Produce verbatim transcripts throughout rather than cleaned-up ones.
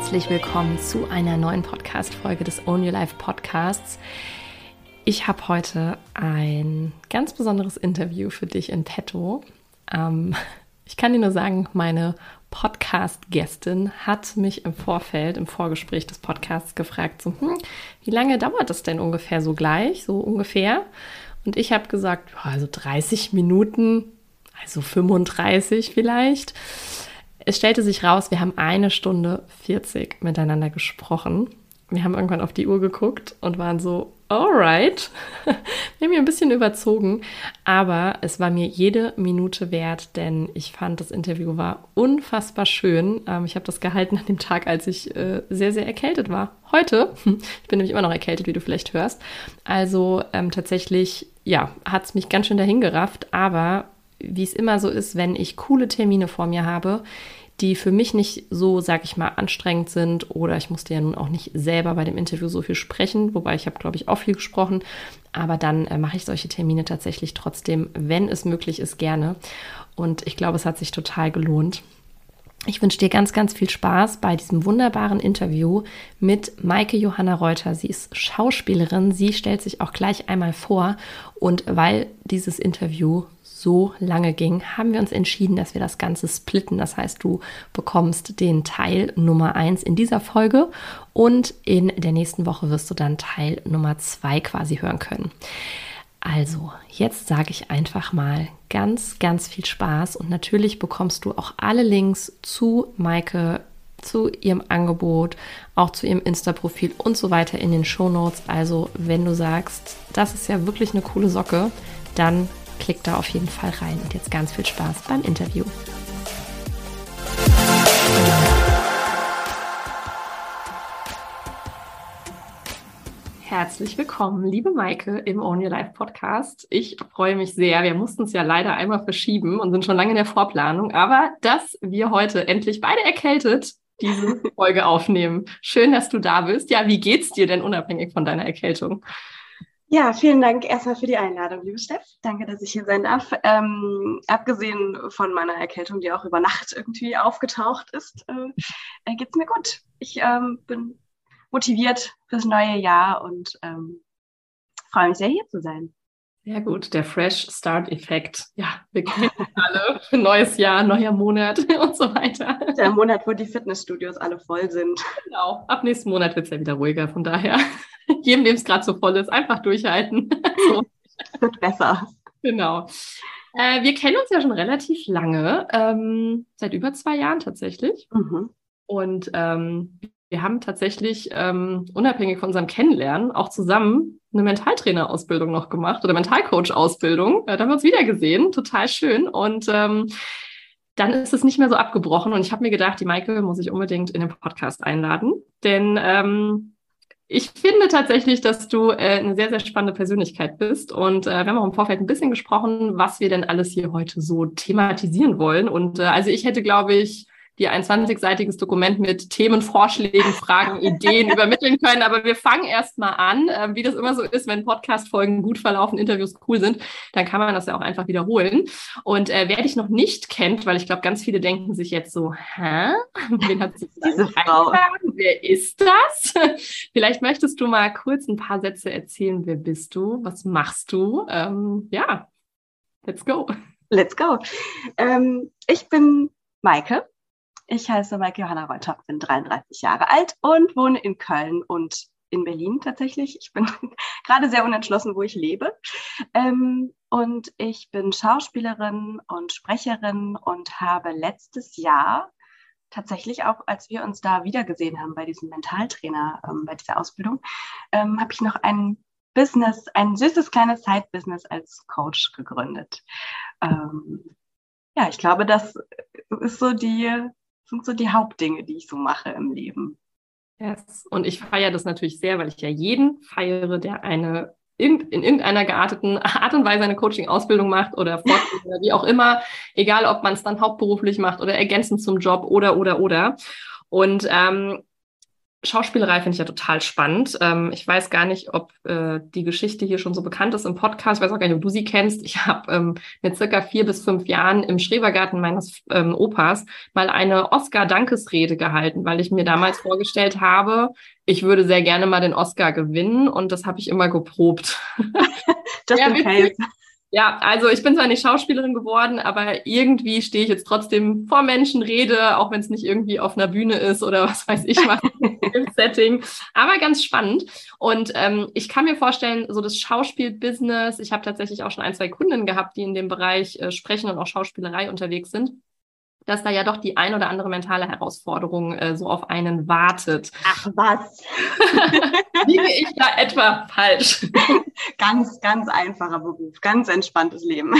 herzlich willkommen zu einer neuen Podcast-Folge des Own Your Life Podcasts. Ich habe heute ein ganz besonderes Interview für dich in petto. Ähm, ich kann dir nur sagen, meine Podcast-Gästin hat mich im Vorfeld, im Vorgespräch des Podcasts gefragt, so, hm, wie lange dauert das denn ungefähr so gleich, so ungefähr? Und ich habe gesagt, also dreißig Minuten, also fünfunddreißig vielleicht. Es stellte sich raus, wir haben eine Stunde vierzig miteinander gesprochen. Wir haben irgendwann auf die Uhr geguckt und waren so, alright. Wir haben hier ein bisschen überzogen, aber es war mir jede Minute wert, denn ich fand, das Interview war unfassbar schön. Ähm, ich habe das gehalten an dem Tag, als ich äh, sehr, sehr erkältet war. Heute, ich bin nämlich immer noch erkältet, wie du vielleicht hörst. Also ähm, tatsächlich, ja, hat es mich ganz schön dahin gerafft, aber wie es immer so ist, wenn ich coole Termine vor mir habe, die für mich nicht so, sag ich mal, anstrengend sind oder ich musste ja nun auch nicht selber bei dem Interview so viel sprechen, wobei ich habe, glaube ich, auch viel gesprochen, aber dann äh, mache ich solche Termine tatsächlich trotzdem, wenn es möglich ist, gerne und ich glaube, es hat sich total gelohnt. Ich wünsche dir ganz, ganz viel Spaß bei diesem wunderbaren Interview mit Maike Johanna Reuter. Sie ist Schauspielerin, sie stellt sich auch gleich einmal vor und weil dieses Interview so lange ging, haben wir uns entschieden, dass wir das Ganze splitten. Das heißt, du bekommst den Teil Nummer eins in dieser Folge und in der nächsten Woche wirst du dann Teil Nummer zwei quasi hören können. Also, jetzt sage ich einfach mal ganz, ganz viel Spaß und natürlich bekommst du auch alle Links zu Maike, zu ihrem Angebot, auch zu ihrem Insta-Profil und so weiter in den Shownotes. Also, wenn du sagst, das ist ja wirklich eine coole Socke, dann klick da auf jeden Fall rein und jetzt ganz viel Spaß beim Interview. Herzlich willkommen, liebe Maike, im Own Your Life Podcast. Ich freue mich sehr. Wir mussten es ja leider einmal verschieben und sind schon lange in der Vorplanung, aber dass wir heute endlich beide erkältet diese Folge aufnehmen. Schön, dass du da bist. Ja, wie geht's dir denn unabhängig von deiner Erkältung? Ja, vielen Dank erstmal für die Einladung, liebe Steff. Danke, dass ich hier sein darf. Ähm, abgesehen von meiner Erkältung, die auch über Nacht irgendwie aufgetaucht ist, äh, geht's mir gut. Ich ähm, bin motiviert fürs neue Jahr und ähm, freue mich sehr, hier zu sein. Sehr gut, der Fresh Start-Effekt. Ja, wir kennen alle für neues Jahr, neuer Monat und so weiter. Der Monat, wo die Fitnessstudios alle voll sind. Genau, ab nächsten Monat wird es ja wieder ruhiger, von daher, jedem, dem es gerade so voll ist, einfach durchhalten. So. Wird besser. Genau. Äh, wir kennen uns ja schon relativ lange, ähm, seit über zwei Jahren tatsächlich. Mhm. Und ähm, wir haben tatsächlich ähm, unabhängig von unserem Kennenlernen auch zusammen eine Mentaltrainerausbildung noch gemacht oder Mentalcoach-Ausbildung. Äh, da haben wir uns wieder gesehen, total schön. Und ähm, dann ist es nicht mehr so abgebrochen. Und ich habe mir gedacht, die Maike muss ich unbedingt in den Podcast einladen. Denn ähm, ich finde tatsächlich, dass du äh, eine sehr, sehr spannende Persönlichkeit bist. Und äh, wir haben auch im Vorfeld ein bisschen gesprochen, was wir denn alles hier heute so thematisieren wollen. Und äh, also ich hätte, glaube ich, dir ein zwanzigseitiges Dokument mit Themenvorschlägen, Fragen, Ideen übermitteln können. Aber wir fangen erst mal an. Ähm, wie das immer so ist, wenn Podcast-Folgen gut verlaufen, Interviews cool sind, dann kann man das ja auch einfach wiederholen. Und äh, wer dich noch nicht kennt, weil ich glaube, ganz viele denken sich jetzt so, hä? Wen hat sie diese Frau? Wer ist das? Vielleicht möchtest du mal kurz ein paar Sätze erzählen. Wer bist du? Was machst du? Ähm, ja, let's go. Let's go. Ähm, ich bin Maike. Ich heiße Maike Johanna Reuter, bin dreiunddreißig Jahre alt und wohne in Köln und in Berlin tatsächlich. Ich bin gerade sehr unentschlossen, wo ich lebe. Ähm, und ich bin Schauspielerin und Sprecherin und habe letztes Jahr tatsächlich auch, als wir uns da wiedergesehen haben bei diesem Mentaltrainer, ähm, bei dieser Ausbildung, ähm, habe ich noch ein Business, ein süßes kleines Side-Business als Coach gegründet. Ähm, ja, ich glaube, das ist so die... sind so die Hauptdinge, die ich so mache im Leben. Yes. Und ich feiere das natürlich sehr, weil ich ja jeden feiere, der eine in irgendeiner gearteten Art und Weise eine Coaching-Ausbildung macht oder Fortbildung oder wie auch immer, egal ob man es dann hauptberuflich macht oder ergänzend zum Job oder, oder, oder. Und ähm, Schauspielerei finde ich ja total spannend. Ähm, ich weiß gar nicht, ob äh, die Geschichte hier schon so bekannt ist im Podcast. Ich weiß auch gar nicht, ob du sie kennst. Ich habe ähm, mit circa vier bis fünf Jahren im Schrebergarten meines ähm, Opas mal eine Oscar-Dankesrede gehalten, weil ich mir damals vorgestellt habe, ich würde sehr gerne mal den Oscar gewinnen und das habe ich immer geprobt. Just Ja, in case. Ja, also ich bin zwar nicht Schauspielerin geworden, aber irgendwie stehe ich jetzt trotzdem vor Menschen, rede, auch wenn es nicht irgendwie auf einer Bühne ist oder was weiß ich was im Setting. Aber ganz spannend. Und ähm, ich kann mir vorstellen, so das Schauspielbusiness, ich habe tatsächlich auch schon ein, zwei Kundinnen gehabt, die in dem Bereich äh, Sprechen und auch Schauspielerei unterwegs sind, dass da ja doch die ein oder andere mentale Herausforderung äh, so auf einen wartet. Ach was. Liege ich da etwa falsch? Ganz, ganz einfacher Beruf, ganz entspanntes Leben.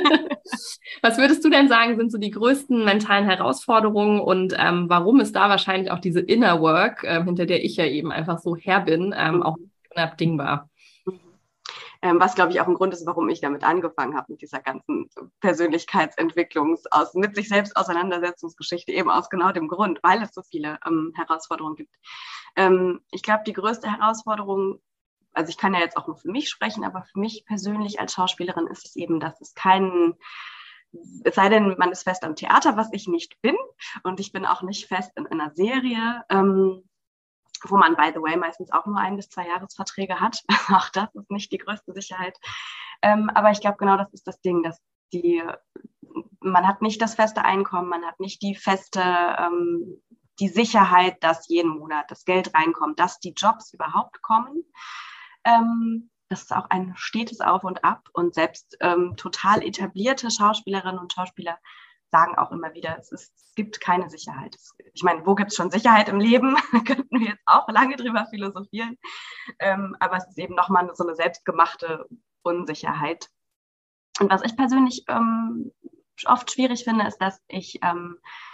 Was würdest du denn sagen, sind so die größten mentalen Herausforderungen und ähm, warum ist da wahrscheinlich auch diese Inner Work, ähm, hinter der ich ja eben einfach so her bin, ähm, mhm. auch unabdingbar? Ähm, was, glaube ich, auch ein Grund ist, warum ich damit angefangen habe, mit dieser ganzen Persönlichkeitsentwicklungs-, aus, mit sich selbst Auseinandersetzungsgeschichte, eben aus genau dem Grund, weil es so viele ähm, Herausforderungen gibt. Ähm, ich glaube, die größte Herausforderung, also ich kann ja jetzt auch nur für mich sprechen, aber für mich persönlich als Schauspielerin ist es eben, dass es keinen, es sei denn, man ist fest am Theater, was ich nicht bin, und ich bin auch nicht fest in einer Serie, ähm, wo man, by the way, meistens auch nur ein- bis zwei Jahresverträge hat. Auch das ist nicht die größte Sicherheit. Ähm, aber ich glaube, genau das ist das Ding, dass die, man hat nicht das feste Einkommen, man hat nicht die feste, ähm, die Sicherheit, dass jeden Monat das Geld reinkommt, dass die Jobs überhaupt kommen. Ähm, das ist auch ein stetes Auf und Ab. Und selbst ähm, total etablierte Schauspielerinnen und Schauspieler sagen auch immer wieder, es, ist, es gibt keine Sicherheit. Ich meine, wo gibt es schon Sicherheit im Leben? Da könnten wir jetzt auch lange drüber philosophieren. Ähm, aber es ist eben nochmal so eine selbstgemachte Unsicherheit. Und was ich persönlich ähm, oft schwierig finde, ist, dass ich ähm,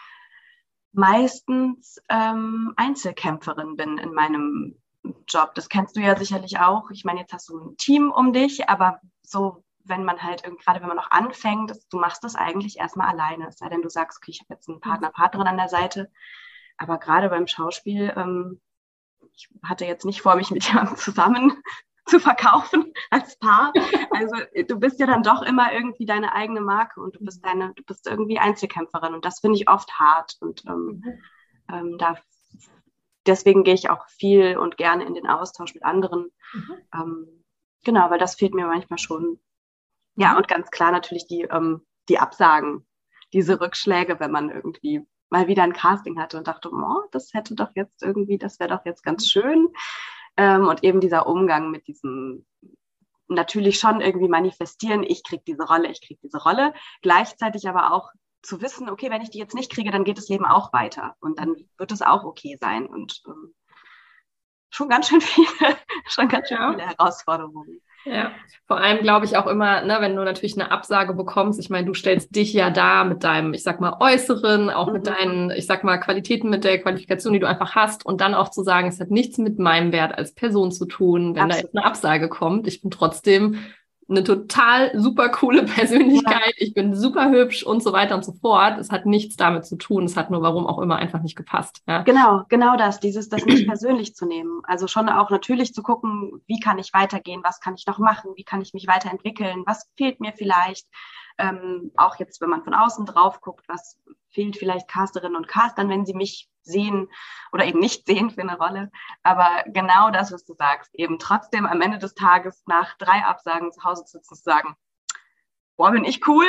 meistens ähm, Einzelkämpferin bin in meinem Job. Das kennst du ja sicherlich auch. Ich meine, jetzt hast du ein Team um dich, aber so, wenn man halt, gerade wenn man noch anfängt, das, du machst das eigentlich erstmal alleine. Es sei denn, du sagst, okay, ich habe jetzt einen Partner, Partnerin an der Seite. Aber gerade beim Schauspiel, ähm, ich hatte jetzt nicht vor, mich mit jemandem zusammen zu verkaufen als Paar. Also du bist ja dann doch immer irgendwie deine eigene Marke und du bist deine, du bist irgendwie Einzelkämpferin. Und das finde ich oft hart. Und ähm, mhm. ähm, da deswegen gehe ich auch viel und gerne in den Austausch mit anderen. Mhm. Ähm, genau, weil das fehlt mir manchmal schon. Ja, und ganz klar natürlich die, ähm, die Absagen, diese Rückschläge, wenn man irgendwie mal wieder ein Casting hatte und dachte, oh, das hätte doch jetzt irgendwie, das wäre doch jetzt ganz schön. Ähm, und eben dieser Umgang mit diesem natürlich schon irgendwie manifestieren, ich kriege diese Rolle, ich kriege diese Rolle. Gleichzeitig aber auch zu wissen, okay, wenn ich die jetzt nicht kriege, dann geht das Leben auch weiter und dann wird es auch okay sein. Und ähm, schon ganz schön viele, schon ganz schön viele Herausforderungen. Ja, vor allem glaube ich auch immer, ne, wenn du natürlich eine Absage bekommst, ich meine, du stellst dich ja da mit deinem, ich sag mal, Äußeren, auch mhm. mit deinen, ich sag mal, Qualitäten, mit der Qualifikation, die du einfach hast und dann auch zu sagen, es hat nichts mit meinem Wert als Person zu tun, wenn Absolut. Da jetzt eine Absage kommt. Ich bin trotzdem eine total super coole Persönlichkeit, ja. Ich bin super hübsch und so weiter und so fort. Es hat nichts damit zu tun, es hat nur warum auch immer einfach nicht gepasst. Ja. Genau, genau das, dieses, das nicht persönlich zu nehmen. Also schon auch natürlich zu gucken, wie kann ich weitergehen, was kann ich noch machen, wie kann ich mich weiterentwickeln, was fehlt mir vielleicht. Ähm, auch jetzt, wenn man von außen drauf guckt, was fehlt vielleicht Casterinnen und Castern, wenn sie mich sehen oder eben nicht sehen für eine Rolle. Aber genau das, was du sagst, eben trotzdem am Ende des Tages nach drei Absagen zu Hause zu sitzen, zu sagen, boah, bin ich cool.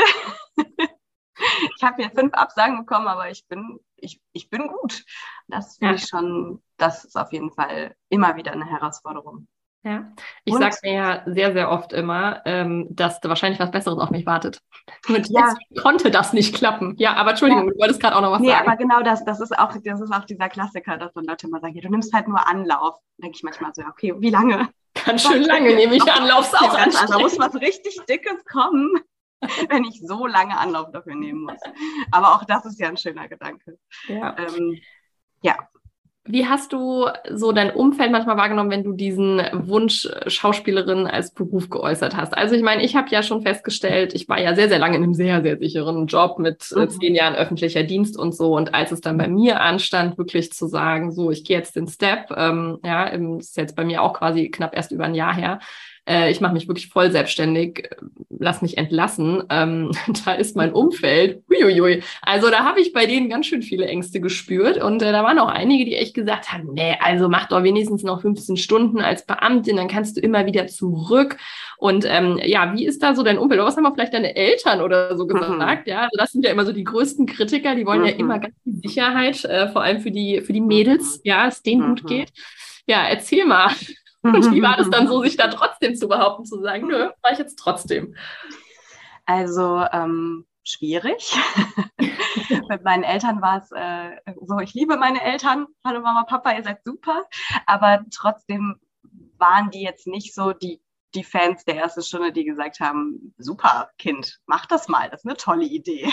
Ich habe hier fünf Absagen bekommen, aber ich bin, ich, ich bin gut. Das finde ja. ich schon, das ist auf jeden Fall immer wieder eine Herausforderung. Ja, ich sage mir ja sehr, sehr oft immer, ähm, dass da wahrscheinlich was Besseres auf mich wartet. Und ja. jetzt konnte das nicht klappen. Ja, aber Entschuldigung, ja. du wolltest gerade auch noch was nee, sagen. Nee, aber genau das, das ist auch, das ist auch dieser Klassiker, dass dann Leute immer sagen, ja, du nimmst halt nur Anlauf. Da denke ich manchmal so, okay, wie lange? Ganz schön lange nehme ich Anlauf. Auch anstrengend. Da muss was richtig Dickes kommen, wenn ich so lange Anlauf dafür nehmen muss. Aber auch das ist ja ein schöner Gedanke. Ja. Ähm, ja. Wie hast du so dein Umfeld manchmal wahrgenommen, wenn du diesen Wunsch, Schauspielerin als Beruf geäußert hast? Also ich meine, ich habe ja schon festgestellt, ich war ja sehr, sehr lange in einem sehr, sehr sicheren Job mit äh, Mhm. zehn Jahren öffentlicher Dienst und so. Und als es dann bei mir anstand, wirklich zu sagen, so, ich gehe jetzt den Step, ähm, ja, im- ist jetzt bei mir auch quasi knapp erst über ein Jahr her, äh, ich mache mich wirklich voll selbstständig, äh, lass mich entlassen, ähm, da ist mein Umfeld, huiuiui. Also da habe ich bei denen ganz schön viele Ängste gespürt und äh, da waren auch einige, die echt gesagt haben, nee, also mach doch wenigstens noch fünfzehn Stunden als Beamtin, dann kannst du immer wieder zurück. Und ähm, ja, wie ist da so dein Umfeld? Oder was haben auch vielleicht deine Eltern oder so Mhm. gesagt? Ja, also das sind ja immer so die größten Kritiker, die wollen ja immer Mhm. ganz viel Sicherheit, äh, vor allem für die, für die Mädels, Mhm. ja, es denen gut Mhm. geht. Ja, erzähl mal. Und wie war das dann so, sich da trotzdem zu behaupten, zu sagen, nö, mach ich jetzt trotzdem? Also ähm, schwierig. Mit meinen Eltern war es äh, so, ich liebe meine Eltern. Hallo Mama, Papa, ihr seid super. Aber trotzdem waren die jetzt nicht so die, die Fans der ersten Stunde, die gesagt haben, super Kind, mach das mal, das ist eine tolle Idee.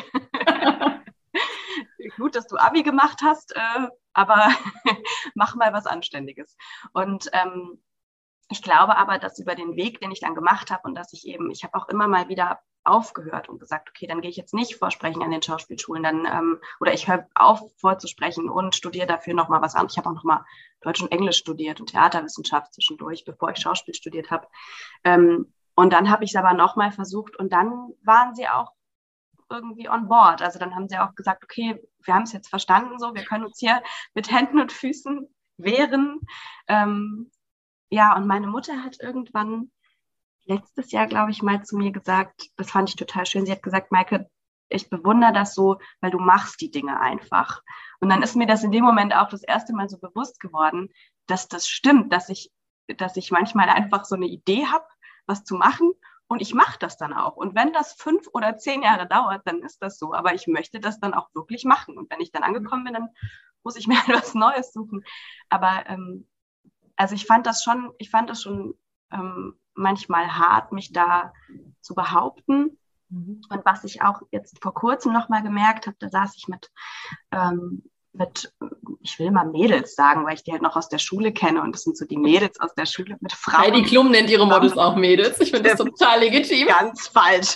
Gut, dass du Abi gemacht hast, äh, aber mach mal was Anständiges. Und ähm, ich glaube aber, dass über den Weg, den ich dann gemacht habe und dass ich eben, ich habe auch immer mal wieder aufgehört und gesagt, okay, dann gehe ich jetzt nicht vorsprechen an den Schauspielschulen, dann ähm, oder ich höre auf vorzusprechen und studiere dafür nochmal was anderes. Ich habe auch nochmal Deutsch und Englisch studiert und Theaterwissenschaft zwischendurch, bevor ich Schauspiel studiert habe. Ähm, und dann habe ich es aber nochmal versucht und dann waren sie auch irgendwie on board. Also dann haben sie auch gesagt, okay, wir haben es jetzt verstanden, so, wir können uns hier mit Händen und Füßen wehren. Ähm, ja, und meine Mutter hat irgendwann letztes Jahr, glaube ich, mal zu mir gesagt, das fand ich total schön. Sie hat gesagt, Maike, ich bewundere das so, weil du machst die Dinge einfach. Und dann ist mir das in dem Moment auch das erste Mal so bewusst geworden, dass das stimmt, dass ich, dass ich manchmal einfach so eine Idee habe, was zu machen. Und ich mache das dann auch. Und wenn das fünf oder zehn Jahre dauert, dann ist das so. Aber ich möchte das dann auch wirklich machen. Und wenn ich dann angekommen bin, dann muss ich mir etwas Neues suchen. Aber ähm, also ich fand das schon, ich fand das schon ähm, manchmal hart, mich da zu behaupten. Mhm. Und was ich auch jetzt vor kurzem nochmal gemerkt habe, da saß ich mit, ähm, mit, ich will mal Mädels sagen, weil ich die halt noch aus der Schule kenne und das sind so die Mädels aus der Schule mit Heidi Frauen Klum nennt ihre Models zusammen. auch Mädels. Ich finde das Stimmt, total legitim. ganz falsch.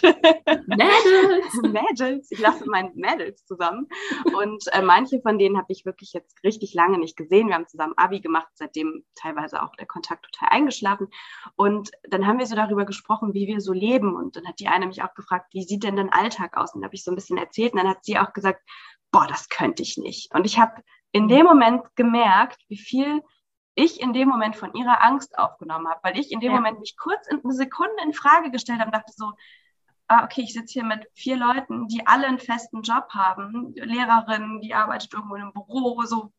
Mädels! Mädels, ich lasse mit meinen Mädels zusammen. Und äh, manche von denen habe ich wirklich jetzt richtig lange nicht gesehen. Wir haben zusammen Abi gemacht, seitdem teilweise auch der Kontakt total eingeschlafen. Und dann haben wir so darüber gesprochen, wie wir so leben. Und dann hat die eine mich auch gefragt, wie sieht denn dein Alltag aus? Und dann habe ich so ein bisschen erzählt. Und dann hat sie auch gesagt, boah, das könnte ich nicht. Und ich habe in dem Moment gemerkt, wie viel ich in dem Moment von ihrer Angst aufgenommen habe, weil ich in dem Ja. Moment mich kurz in, eine Sekunde in Frage gestellt habe und dachte so, ah, okay, ich sitze hier mit vier Leuten, die alle einen festen Job haben, Lehrerin, die arbeitet irgendwo in einem Büro, so,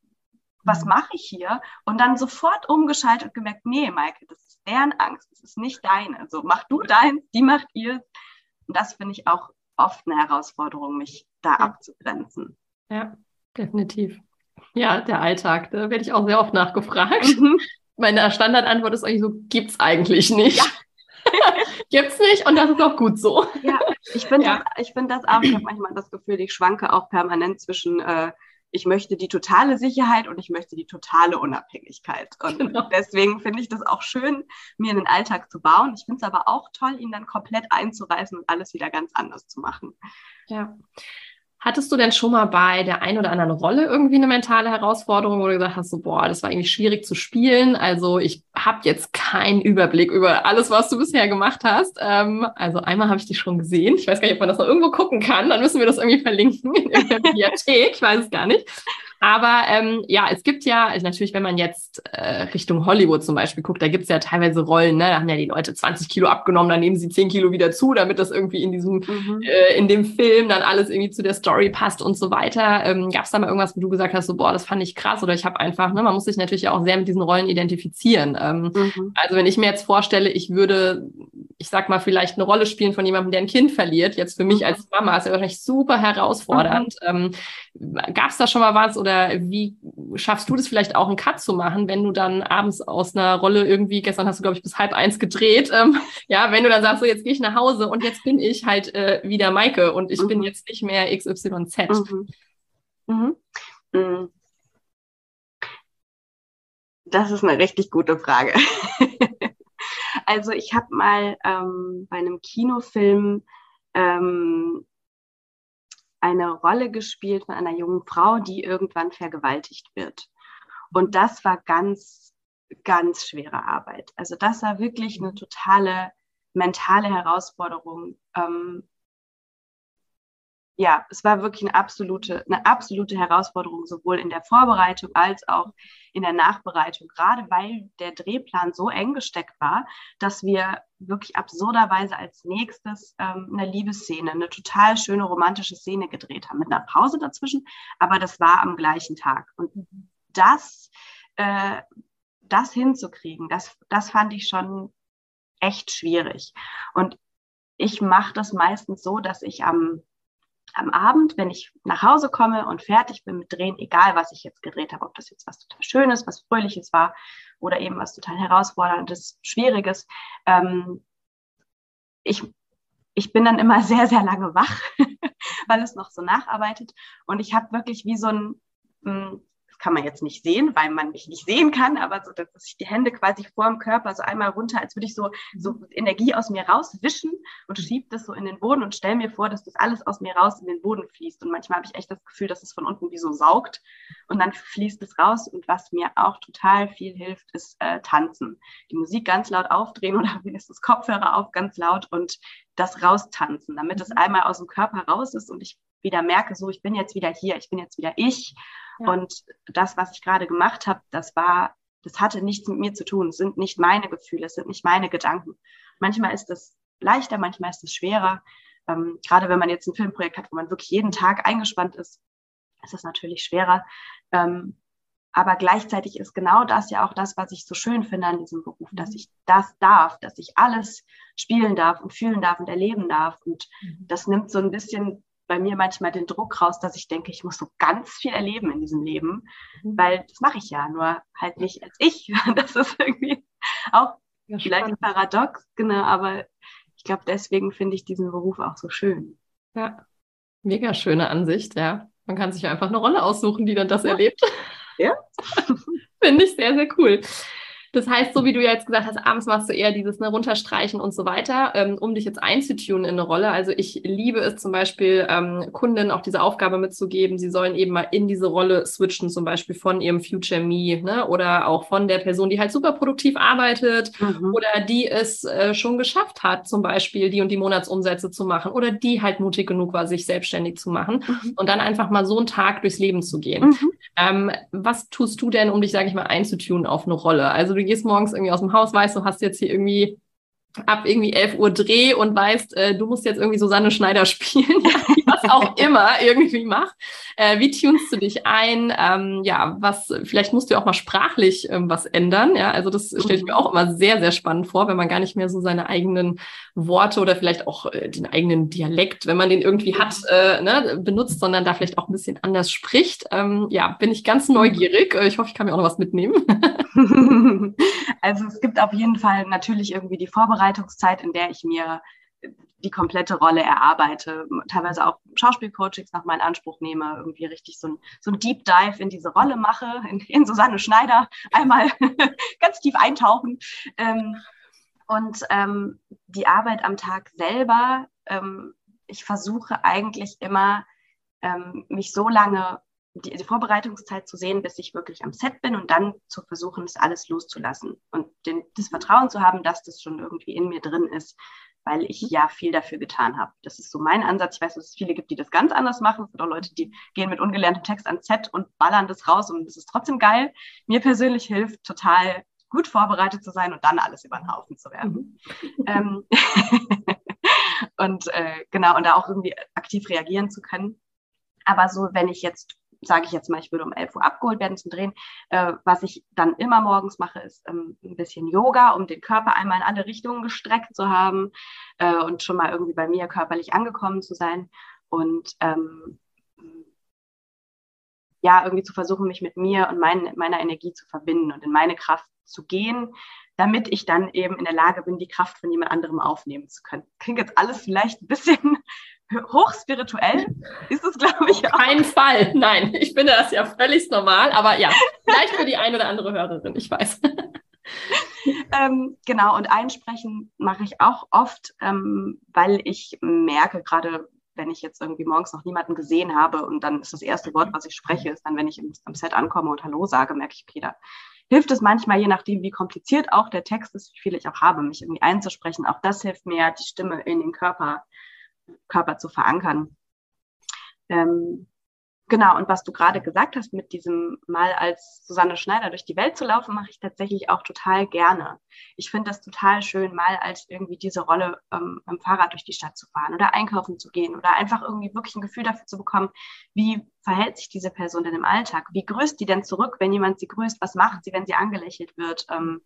was mache ich hier? Und dann sofort umgeschaltet und gemerkt, nee, Maike, das ist deren Angst, das ist nicht deine. So, mach du deins, die macht ihr. Und das finde ich auch oft eine Herausforderung, mich da Ja, abzugrenzen. ja, definitiv. Ja, der Alltag, da werde ich auch sehr oft nachgefragt. Mhm. Meine Standardantwort ist eigentlich so, gibt's eigentlich nicht. Ja, Gibt's nicht und das ist auch gut so. ja, ich finde das, Ja, ich finde das auch, ich habe manchmal das Gefühl, ich schwanke auch permanent zwischen, äh, ich möchte die totale Sicherheit und ich möchte die totale Unabhängigkeit. Und genau. deswegen finde ich das auch schön, mir einen Alltag zu bauen. Ich finde es aber auch toll, ihn dann komplett einzureißen und alles wieder ganz anders zu machen. Ja. Hattest du denn schon mal bei der einen oder anderen Rolle irgendwie eine mentale Herausforderung, wo du gesagt hast, so, boah, das war irgendwie schwierig zu spielen? Also ich habe jetzt keinen Überblick über alles, was du bisher gemacht hast. Ähm, also einmal habe ich dich schon gesehen. Ich weiß gar nicht, ob man das noch irgendwo gucken kann. Dann müssen wir das irgendwie verlinken in der Bibliothek. Ich weiß es gar nicht. Aber ähm, ja, es gibt ja, also natürlich, wenn man jetzt äh, Richtung Hollywood zum Beispiel guckt, da gibt's ja teilweise Rollen, ne? Da haben ja die Leute zwanzig Kilo abgenommen, dann nehmen sie zehn Kilo wieder zu, damit das irgendwie in diesem, Mhm. äh, in dem Film dann alles irgendwie zu der Story passt und so weiter. Ähm, gab's da mal irgendwas, wo du gesagt hast, so, boah, das fand ich krass? Oder ich habe einfach, ne, man muss sich natürlich auch sehr mit diesen Rollen identifizieren. Ähm, Mhm. also wenn ich mir jetzt vorstelle, ich würde, ich sag mal, vielleicht eine Rolle spielen von jemandem, der ein Kind verliert, jetzt für mich Mhm. als Mama, ist ja wahrscheinlich super herausfordernd. Mhm. Ähm, Gab es da schon mal was oder wie schaffst du das vielleicht auch, einen Cut zu machen, wenn du dann abends aus einer Rolle irgendwie, gestern hast du, glaube ich, bis halb eins gedreht, ähm, ja, wenn du dann sagst, so jetzt gehe ich nach Hause und jetzt bin ich halt äh, wieder Maike und ich bin Mhm. jetzt nicht mehr X Y Z. Mhm. Mhm. Mhm. Das ist eine richtig gute Frage. Also ich habe mal ähm, bei einem Kinofilm ähm, eine Rolle gespielt von einer jungen Frau, die irgendwann vergewaltigt wird. Und das war ganz, ganz schwere Arbeit. Also das war wirklich eine totale mentale Herausforderung. Ähm, ja, es war wirklich eine absolute, eine absolute Herausforderung, sowohl in der Vorbereitung als auch in der Nachbereitung, gerade weil der Drehplan so eng gesteckt war, dass wir wirklich absurderweise als nächstes ähm, eine Liebesszene, eine total schöne romantische Szene gedreht haben, mit einer Pause dazwischen, aber das war am gleichen Tag. Und das, äh, das hinzukriegen, das, das fand ich schon echt schwierig. Und ich mache das meistens so, dass ich am am Abend, wenn ich nach Hause komme und fertig bin mit Drehen, egal was ich jetzt gedreht habe, ob das jetzt was total Schönes, was Fröhliches war oder eben was total Herausforderndes, Schwieriges, ähm, ich, ich bin dann immer sehr, sehr lange wach, weil es noch so nacharbeitet und ich habe wirklich wie so ein, mh, das kann man jetzt nicht sehen, weil man mich nicht sehen kann, aber so, dass ich die Hände quasi vor dem Körper so einmal runter, als würde ich so, so Energie aus mir rauswischen und schiebe das so in den Boden und stelle mir vor, dass das alles aus mir raus in den Boden fließt. Und manchmal habe ich echt das Gefühl, dass es von unten wie so saugt und dann fließt es raus. Und was mir auch total viel hilft, ist äh, tanzen. Die Musik ganz laut aufdrehen oder wenigstens Kopfhörer auf ganz laut und das raustanzen, damit es einmal aus dem Körper raus ist und ich wieder merke, so, ich bin jetzt wieder hier, ich bin jetzt wieder ich. Ja. Und das, was ich gerade gemacht habe, das war, das hatte nichts mit mir zu tun. Es sind nicht meine Gefühle, es sind nicht meine Gedanken. Manchmal ist es leichter, manchmal ist es schwerer. Ähm, gerade wenn man jetzt ein Filmprojekt hat, wo man wirklich jeden Tag eingespannt ist, ist es natürlich schwerer. Ähm, aber gleichzeitig ist genau das ja auch das, was ich so schön finde an diesem Beruf, dass ich das darf, dass ich alles spielen darf und fühlen darf und erleben darf. Und das nimmt so ein bisschen bei mir manchmal den Druck raus, dass ich denke, ich muss so ganz viel erleben in diesem Leben, weil das mache ich ja, nur halt nicht als ich. Das ist irgendwie auch ja, vielleicht paradox, genau, aber ich glaube, deswegen finde ich diesen Beruf auch so schön. Ja, mega schöne Ansicht, ja. Man kann sich einfach eine Rolle aussuchen, die dann das ja. erlebt. Ja. Finde ich sehr, sehr cool. Das heißt, so wie du ja jetzt gesagt hast, abends machst du eher dieses ne, Runterstreichen und so weiter, ähm, um dich jetzt einzutunen in eine Rolle. Also ich liebe es zum Beispiel, ähm, Kunden auch diese Aufgabe mitzugeben, sie sollen eben mal in diese Rolle switchen, zum Beispiel von ihrem Future Me, ne, oder auch von der Person, die halt super produktiv arbeitet mhm. oder die es äh, schon geschafft hat, zum Beispiel die und die Monatsumsätze zu machen oder die halt mutig genug war, sich selbstständig zu machen mhm. und dann einfach mal so einen Tag durchs Leben zu gehen. Mhm. Ähm, was tust du denn, um dich, sage ich mal, einzutunen auf eine Rolle? Also du gehst morgens irgendwie aus dem Haus, weißt du, hast jetzt hier irgendwie ab irgendwie elf Uhr Dreh und weißt, äh, du musst jetzt irgendwie Susanne Schneider spielen, was auch immer irgendwie macht. Äh, wie tunst du dich ein? Ähm, ja, was, vielleicht musst du auch mal sprachlich ähm, was ändern. Ja, also das stelle ich mir auch immer sehr, sehr spannend vor, wenn man gar nicht mehr so seine eigenen Worte oder vielleicht auch äh, den eigenen Dialekt, wenn man den irgendwie hat, äh, ne, benutzt, sondern da vielleicht auch ein bisschen anders spricht. Ähm, ja, bin ich ganz neugierig. Ich hoffe, ich kann mir auch noch was mitnehmen. Also es gibt auf jeden Fall natürlich irgendwie die Vorbereitungszeit, in der ich mir die komplette Rolle erarbeite, teilweise auch Schauspielcoachings nochmal in Anspruch nehme, irgendwie richtig so ein, so ein Deep Dive in diese Rolle mache, in, in Susanne Schneider, einmal ganz tief eintauchen. Ähm, und ähm, die Arbeit am Tag selber, ähm, ich versuche eigentlich immer, ähm, mich so lange Die, die Vorbereitungszeit zu sehen, bis ich wirklich am Set bin und dann zu versuchen, das alles loszulassen und den, das Vertrauen zu haben, dass das schon irgendwie in mir drin ist, weil ich ja viel dafür getan habe. Das ist so mein Ansatz. Ich weiß, dass es viele gibt, die das ganz anders machen. Es gibt auch Leute, die gehen mit ungelerntem Text ans Set und ballern das raus und es ist trotzdem geil. Mir persönlich hilft total, gut vorbereitet zu sein und dann alles über den Haufen zu werfen. Mhm. ähm, und äh, genau, und da auch irgendwie aktiv reagieren zu können. Aber so, wenn ich jetzt sage ich jetzt mal, ich würde um elf Uhr abgeholt werden zum Drehen. Äh, was ich dann immer morgens mache, ist ähm, ein bisschen Yoga, um den Körper einmal in alle Richtungen gestreckt zu haben äh, und schon mal irgendwie bei mir körperlich angekommen zu sein. Und ähm, ja, irgendwie zu versuchen, mich mit mir und mein, meiner Energie zu verbinden und in meine Kraft zu gehen, damit ich dann eben in der Lage bin, die Kraft von jemand anderem aufnehmen zu können. Klingt jetzt alles vielleicht ein bisschen hochspirituell ist es, glaube ich, auch. Auf keinen Fall. Nein, ich finde das ja völlig normal. Aber ja, vielleicht für die eine oder andere Hörerin, ich weiß. ähm, genau, und einsprechen mache ich auch oft, ähm, weil ich merke, gerade wenn ich jetzt irgendwie morgens noch niemanden gesehen habe und dann ist das erste Wort, was ich spreche, ist dann, wenn ich im, am Set ankomme und Hallo sage, merke ich, okay, da hilft es manchmal, je nachdem, wie kompliziert auch der Text ist, wie viel ich auch habe, mich irgendwie einzusprechen. Auch das hilft mir, die Stimme in den Körper, Körper zu verankern. Ähm, Genau, und was du gerade gesagt hast, mit diesem Mal als Susanne Schneider durch die Welt zu laufen, mache ich tatsächlich auch total gerne. Ich finde das total schön, mal als irgendwie diese Rolle ähm, am Fahrrad durch die Stadt zu fahren oder einkaufen zu gehen oder einfach irgendwie wirklich ein Gefühl dafür zu bekommen, wie verhält sich diese Person denn im Alltag? Wie grüßt die denn zurück, wenn jemand sie grüßt? Was macht sie, wenn sie angelächelt wird? Ähm,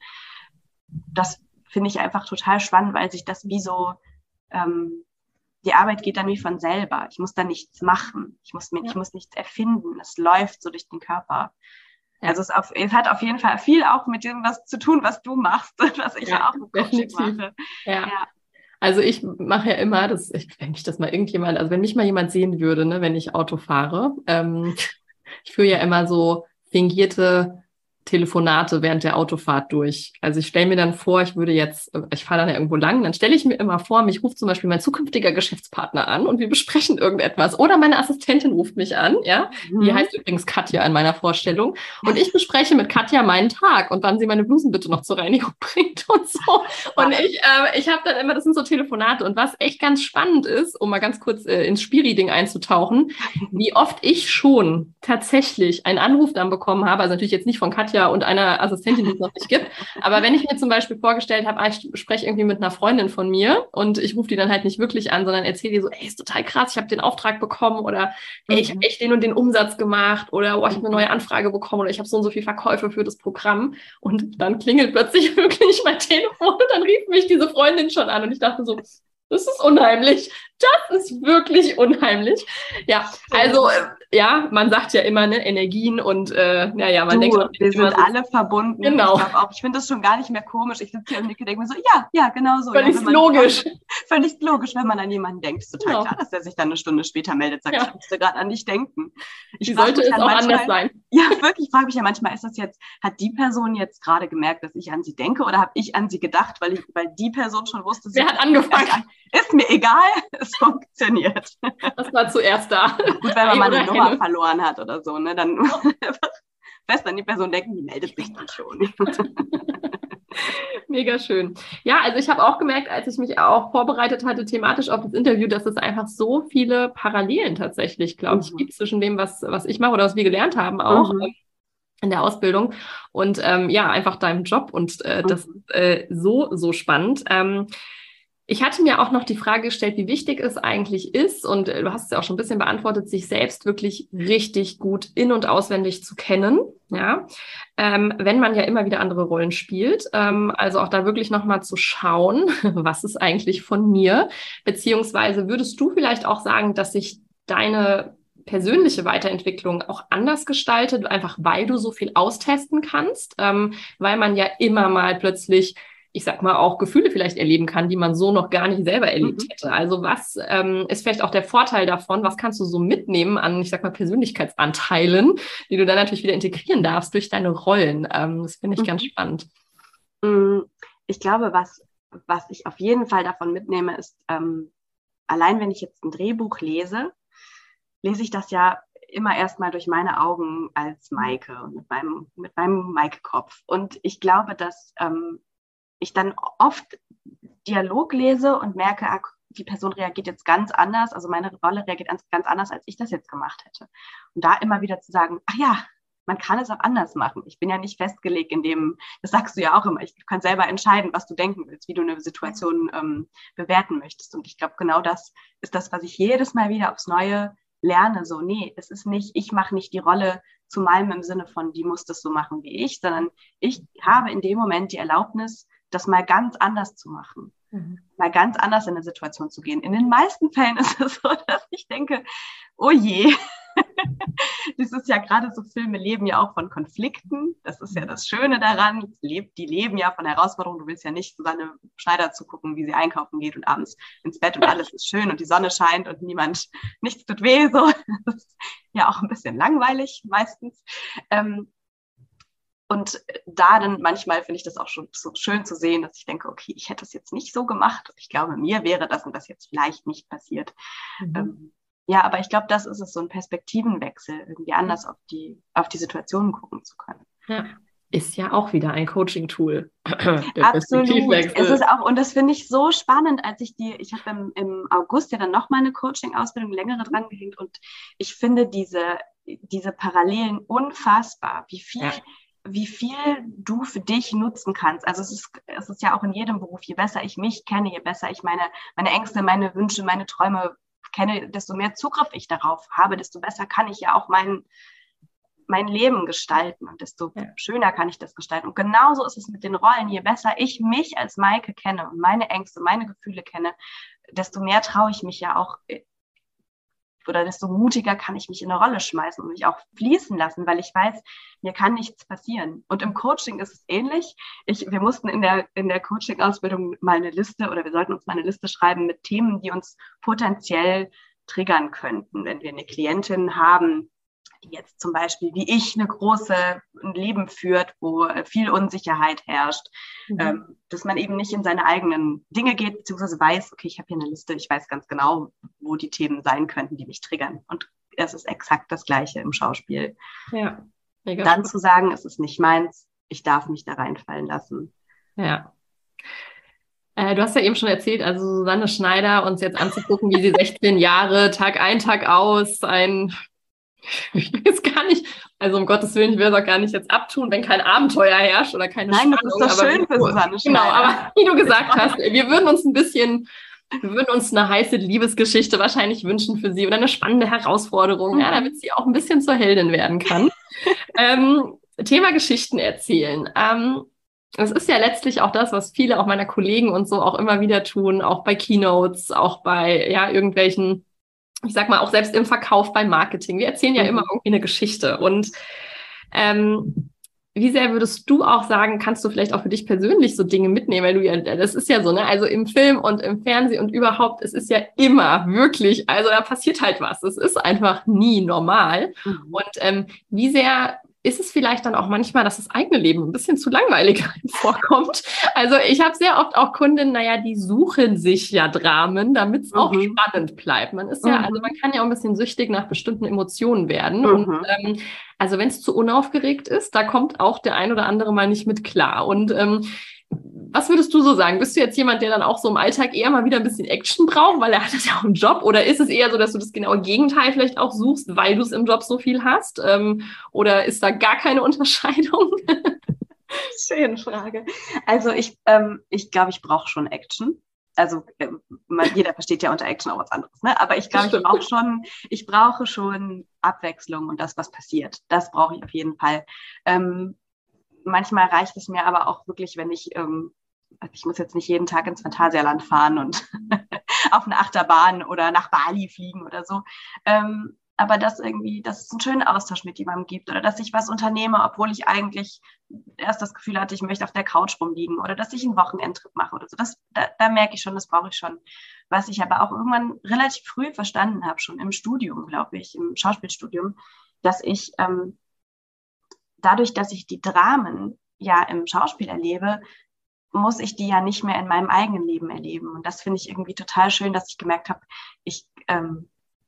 das finde ich einfach total spannend, weil sich das wie so... Ähm, die Arbeit geht dann wie von selber. Ich muss da nichts machen. Ich muss, mir, ja. ich muss nichts erfinden. Es läuft so durch den Körper. Ja. Also es, auf, es hat auf jeden Fall viel auch mit dem was zu tun, was du machst, was ich ja, auch im Coaching mache. Ja. ja. Also ich mache ja immer, das, ich, wenn ich das mal irgendjemand, also wenn mich mal jemand sehen würde, ne, wenn ich Auto fahre, ähm, ich führe ja immer so fingierte Telefonate während der Autofahrt durch. Also ich stelle mir dann vor, ich würde jetzt, ich fahre dann ja irgendwo lang, dann stelle ich mir immer vor, mich ruft zum Beispiel mein zukünftiger Geschäftspartner an und wir besprechen irgendetwas. Oder meine Assistentin ruft mich an, ja. Mhm. Die heißt übrigens Katja in meiner Vorstellung. Und ich bespreche mit Katja meinen Tag und wann sie meine Blusen bitte noch zur Reinigung bringt und so. Und ich, äh, ich habe dann immer, das sind so Telefonate. Und was echt ganz spannend ist, um mal ganz kurz äh, ins Spiri-Ding einzutauchen, wie oft ich schon tatsächlich einen Anruf dann bekommen habe, also natürlich jetzt nicht von Katja und einer Assistentin, die es noch nicht gibt. Aber wenn ich mir zum Beispiel vorgestellt habe, ich spreche irgendwie mit einer Freundin von mir und ich rufe die dann halt nicht wirklich an, sondern erzähle ihr so, ey, ist total krass, ich habe den Auftrag bekommen oder ey, ich habe echt den und den Umsatz gemacht oder oh, ich habe eine neue Anfrage bekommen oder ich habe so und so viel Verkäufe für das Programm und dann klingelt plötzlich wirklich mein Telefon und dann rief mich diese Freundin schon an und ich dachte so, das ist unheimlich. Das ist wirklich unheimlich. Ja, also, äh, ja, man sagt ja immer, ne, Energien und, äh, naja, man du, denkt auch wir sind so, alle verbunden. Genau. Ich, auch, ich finde das schon gar nicht mehr komisch. Ich sitze hier und denke mir so, ja, ja, genau so. Völlig ja, logisch. Kann, völlig logisch, wenn man an jemanden denkt. Ist total genau. klar, dass der sich dann eine Stunde später meldet, sagt, ja. ich musste gerade an dich denken. Ich Wie sollte es auch manchmal, anders sein? Ja, wirklich, ich frage mich ja manchmal, ist das jetzt, hat die Person jetzt gerade gemerkt, dass ich an sie denke oder habe ich an sie gedacht, weil, ich, weil die Person schon wusste, sie Wer hat angefangen? An, ist mir egal, es funktioniert. Das war zuerst da. Gut, wenn man mal eine Nummer verloren hat oder so, ne, dann fest an die Person denken, die meldet sich dann schon. Mega schön. Ja, also ich habe auch gemerkt, als ich mich auch vorbereitet hatte, thematisch auf das Interview, dass es einfach so viele Parallelen tatsächlich, glaube ich, mhm. gibt zwischen dem, was, was ich mache oder was wir gelernt haben auch. Mhm. in der Ausbildung und ähm, ja, einfach deinem Job und äh, das ist äh, so, so spannend. Ähm, ich hatte mir auch noch die Frage gestellt, wie wichtig es eigentlich ist und äh, du hast es ja auch schon ein bisschen beantwortet, sich selbst wirklich richtig gut in- und auswendig zu kennen, ja, ähm, wenn man ja immer wieder andere Rollen spielt, ähm, also auch da wirklich nochmal zu schauen, was ist eigentlich von mir, beziehungsweise würdest du vielleicht auch sagen, dass sich deine persönliche Weiterentwicklung auch anders gestaltet, einfach weil du so viel austesten kannst, ähm, weil man ja immer mal plötzlich, ich sag mal, auch Gefühle vielleicht erleben kann, die man so noch gar nicht selber erlebt mhm. hätte. Also was ähm, ist vielleicht auch der Vorteil davon? Was kannst du so mitnehmen an, ich sag mal, Persönlichkeitsanteilen, die du dann natürlich wieder integrieren darfst durch deine Rollen? Ähm, das finde ich mhm. ganz spannend. Ich glaube, was, was ich auf jeden Fall davon mitnehme, ist, ähm, allein wenn ich jetzt ein Drehbuch lese, lese ich das ja immer erstmal durch meine Augen als Maike und mit meinem, mit meinem Maike-Kopf. Und ich glaube, dass ähm, ich dann oft Dialog lese und merke, ah, die Person reagiert jetzt ganz anders, also meine Rolle reagiert ganz, ganz anders, als ich das jetzt gemacht hätte. Und da immer wieder zu sagen, ach ja, man kann es auch anders machen. Ich bin ja nicht festgelegt in dem, das sagst du ja auch immer, ich kann selber entscheiden, was du denken willst, wie du eine Situation ähm, bewerten möchtest. Und ich glaube, genau das ist das, was ich jedes Mal wieder aufs Neue lerne. So, nee, es ist nicht, ich mache nicht die Rolle zu meinem im Sinne von, die muss das so machen wie ich, sondern ich habe in dem Moment die Erlaubnis, das mal ganz anders zu machen. Mhm. Mal ganz anders in eine Situation zu gehen. In den meisten Fällen ist es so, dass ich denke, oh je, Das ist ja gerade so, Filme leben ja auch von Konflikten. Das ist ja das Schöne daran. Die leben ja von Herausforderungen. Du willst ja nicht Susanne Schneider zugucken, wie sie einkaufen geht und abends ins Bett und alles ist schön und die Sonne scheint und niemand, nichts tut weh. So. Das ist ja auch ein bisschen langweilig meistens. Ähm, Und da dann manchmal finde ich das auch schon so schön zu sehen, dass ich denke, okay, ich hätte es jetzt nicht so gemacht. Ich glaube, mir wäre das und das jetzt vielleicht nicht passiert. Mhm. Ähm, ja, aber ich glaube, das ist es, so ein Perspektivenwechsel, irgendwie anders auf die, auf die Situation gucken zu können. Ja, ist ja auch wieder ein Coaching-Tool. Absolut. Es ist auch, und das finde ich so spannend, als ich die, ich habe im, im August ja dann noch mal eine Coaching-Ausbildung, längere dran gehängt, und ich finde diese, diese Parallelen unfassbar, wie viel, ja. wie viel du für dich nutzen kannst. Also es ist, es ist ja auch in jedem Beruf, je besser ich mich kenne, je besser ich meine, meine Ängste, meine Wünsche, meine Träume kenne, desto mehr Zugriff ich darauf habe, desto besser kann ich ja auch mein, mein Leben gestalten und desto ja. schöner kann ich das gestalten. Und genauso ist es mit den Rollen. Je besser ich mich als Maike kenne und meine Ängste, meine Gefühle kenne, desto mehr traue ich mich ja auch, oder desto mutiger kann ich mich in eine Rolle schmeißen und mich auch fließen lassen, weil ich weiß, mir kann nichts passieren. Und im Coaching ist es ähnlich. Ich, wir mussten in der, in der Coaching-Ausbildung mal eine Liste, oder wir sollten uns mal eine Liste schreiben mit Themen, die uns potenziell triggern könnten. Wenn wir eine Klientin haben, die jetzt zum Beispiel wie ich eine große ein Leben führt, wo viel Unsicherheit herrscht, mhm. ähm, dass man eben nicht in seine eigenen Dinge geht, beziehungsweise weiß, okay, ich habe hier eine Liste, ich weiß ganz genau, wo die Themen sein könnten, die mich triggern. Und es ist exakt das Gleiche im Schauspiel. Ja, mega Dann spannend. zu sagen, es ist nicht meins, ich darf mich da reinfallen lassen. Ja. Äh, du hast ja eben schon erzählt, also Susanne Schneider, uns jetzt anzugucken, wie sie sechzehn Jahre, Tag ein, Tag aus, ein ich will jetzt gar nicht, also um Gottes Willen, ich will es auch gar nicht jetzt abtun, wenn kein Abenteuer herrscht oder keine Nein, Spannung. das ist doch schön für Susanne Schneider. Genau, aber wie du gesagt hast, wir würden uns ein bisschen, wir würden uns eine heiße Liebesgeschichte wahrscheinlich wünschen für sie oder eine spannende Herausforderung, mhm. ja, damit sie auch ein bisschen zur Heldin werden kann. ähm, Thema Geschichten erzählen. Ähm, das ist ja letztlich auch das, was viele auch meiner Kollegen und so auch immer wieder tun, auch bei Keynotes, auch bei ja irgendwelchen, ich sag mal, auch selbst im Verkauf, beim Marketing. Wir erzählen ja mhm. immer irgendwie eine Geschichte. Und ähm, wie sehr würdest du auch sagen, kannst du vielleicht auch für dich persönlich so Dinge mitnehmen? Weil du ja, das ist ja so, ne? Also im Film und im Fernsehen und überhaupt, es ist ja immer wirklich, also da passiert halt was. Es ist einfach nie normal. Mhm. Und ähm, wie sehr ist es vielleicht dann auch manchmal, dass das eigene Leben ein bisschen zu langweilig vorkommt? Also ich habe sehr oft auch Kundinnen, naja, die suchen sich ja Dramen, damit es mhm. auch spannend bleibt. Man ist ja, mhm. also man kann ja auch ein bisschen süchtig nach bestimmten Emotionen werden. Mhm. Und ähm, also wenn es zu unaufgeregt ist, da kommt auch der ein oder andere mal nicht mit klar. Und ähm, was würdest du so sagen? Bist du jetzt jemand, der dann auch so im Alltag eher mal wieder ein bisschen Action braucht, weil er hat das ja auch im Job? Oder ist es eher so, dass du das genaue Gegenteil vielleicht auch suchst, weil du es im Job so viel hast? Ähm, oder ist da gar keine Unterscheidung? Schöne Frage. Also ich ähm, ich glaube, ich brauche schon Action. Also äh, man, jeder versteht ja unter Action auch was anderes, ne? Aber ich glaube, ich brauche schon, ich brauche schon Abwechslung und das, was passiert. Das brauche ich auf jeden Fall. Ähm, manchmal reicht es mir aber auch wirklich, wenn ich, ähm, ich muss jetzt nicht jeden Tag ins Phantasialand fahren und auf eine Achterbahn oder nach Bali fliegen oder so. Ähm, aber dass irgendwie, dass es einen schönen Austausch mit jemandem gibt oder dass ich was unternehme, obwohl ich eigentlich erst das Gefühl hatte, ich möchte auf der Couch rumliegen oder dass ich einen Wochenendtrip mache oder so. Das, da, da merke ich schon, das brauche ich schon. Was ich aber auch irgendwann relativ früh verstanden habe, schon im Studium, glaube ich, im Schauspielstudium, dass ich ähm, dadurch, dass ich die Dramen ja im Schauspiel erlebe, muss ich die ja nicht mehr in meinem eigenen Leben erleben. Und das finde ich irgendwie total schön, dass ich gemerkt habe, ich, ähm,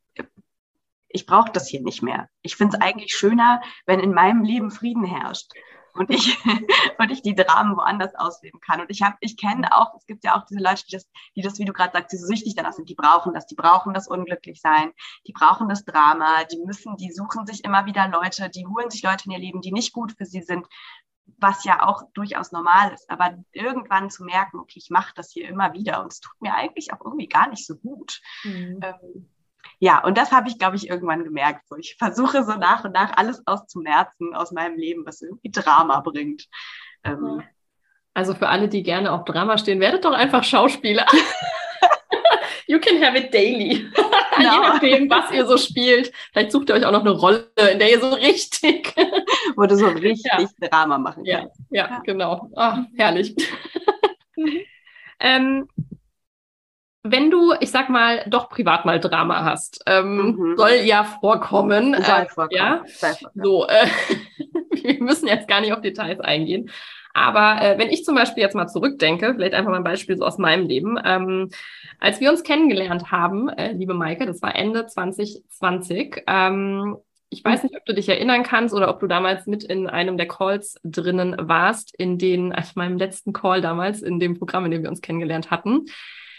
ich brauche das hier nicht mehr. Ich finde es eigentlich schöner, wenn in meinem Leben Frieden herrscht und ich, und ich die Dramen woanders ausleben kann. Und ich habe, ich kenne auch, es gibt ja auch diese Leute, die das, die das, wie du gerade sagst, die so süchtig danach sind, die brauchen das, die brauchen das Unglücklichsein, die brauchen das Drama, die müssen, die suchen sich immer wieder Leute, die holen sich Leute in ihr Leben, die nicht gut für sie sind, was ja auch durchaus normal ist. Aber irgendwann zu merken, okay, ich mache das hier immer wieder und es tut mir eigentlich auch irgendwie gar nicht so gut. Mhm. Ähm, Ja, und das habe ich, glaube ich, irgendwann gemerkt. So, ich versuche so nach und nach alles auszumerzen aus meinem Leben, was irgendwie Drama bringt. Ähm, also für alle, die gerne auf Drama stehen, werdet doch einfach Schauspieler. You can have it daily. Genau. Je nachdem, was ihr so spielt. Vielleicht sucht ihr euch auch noch eine Rolle, in der ihr so richtig... Wo du so richtig Ja. Drama machen Ja, kannst. ja, Ja. genau. Ah, herrlich. Mhm. Ähm, wenn du, ich sag mal, doch privat mal Drama hast, ähm, Mhm. soll ja vorkommen. Soll äh, vorkommen. Ja, Soll vorkommen. so, äh, wir müssen jetzt gar nicht auf Details eingehen. Aber äh, wenn ich zum Beispiel jetzt mal zurückdenke, vielleicht einfach mal ein Beispiel so aus meinem Leben, ähm, als wir uns kennengelernt haben, äh, liebe Maike, das war Ende zwanzig zwanzig, ähm, ich weiß nicht, ob du dich erinnern kannst oder ob du damals mit in einem der Calls drinnen warst, in den, also meinem letzten Call damals, in dem Programm, in dem wir uns kennengelernt hatten.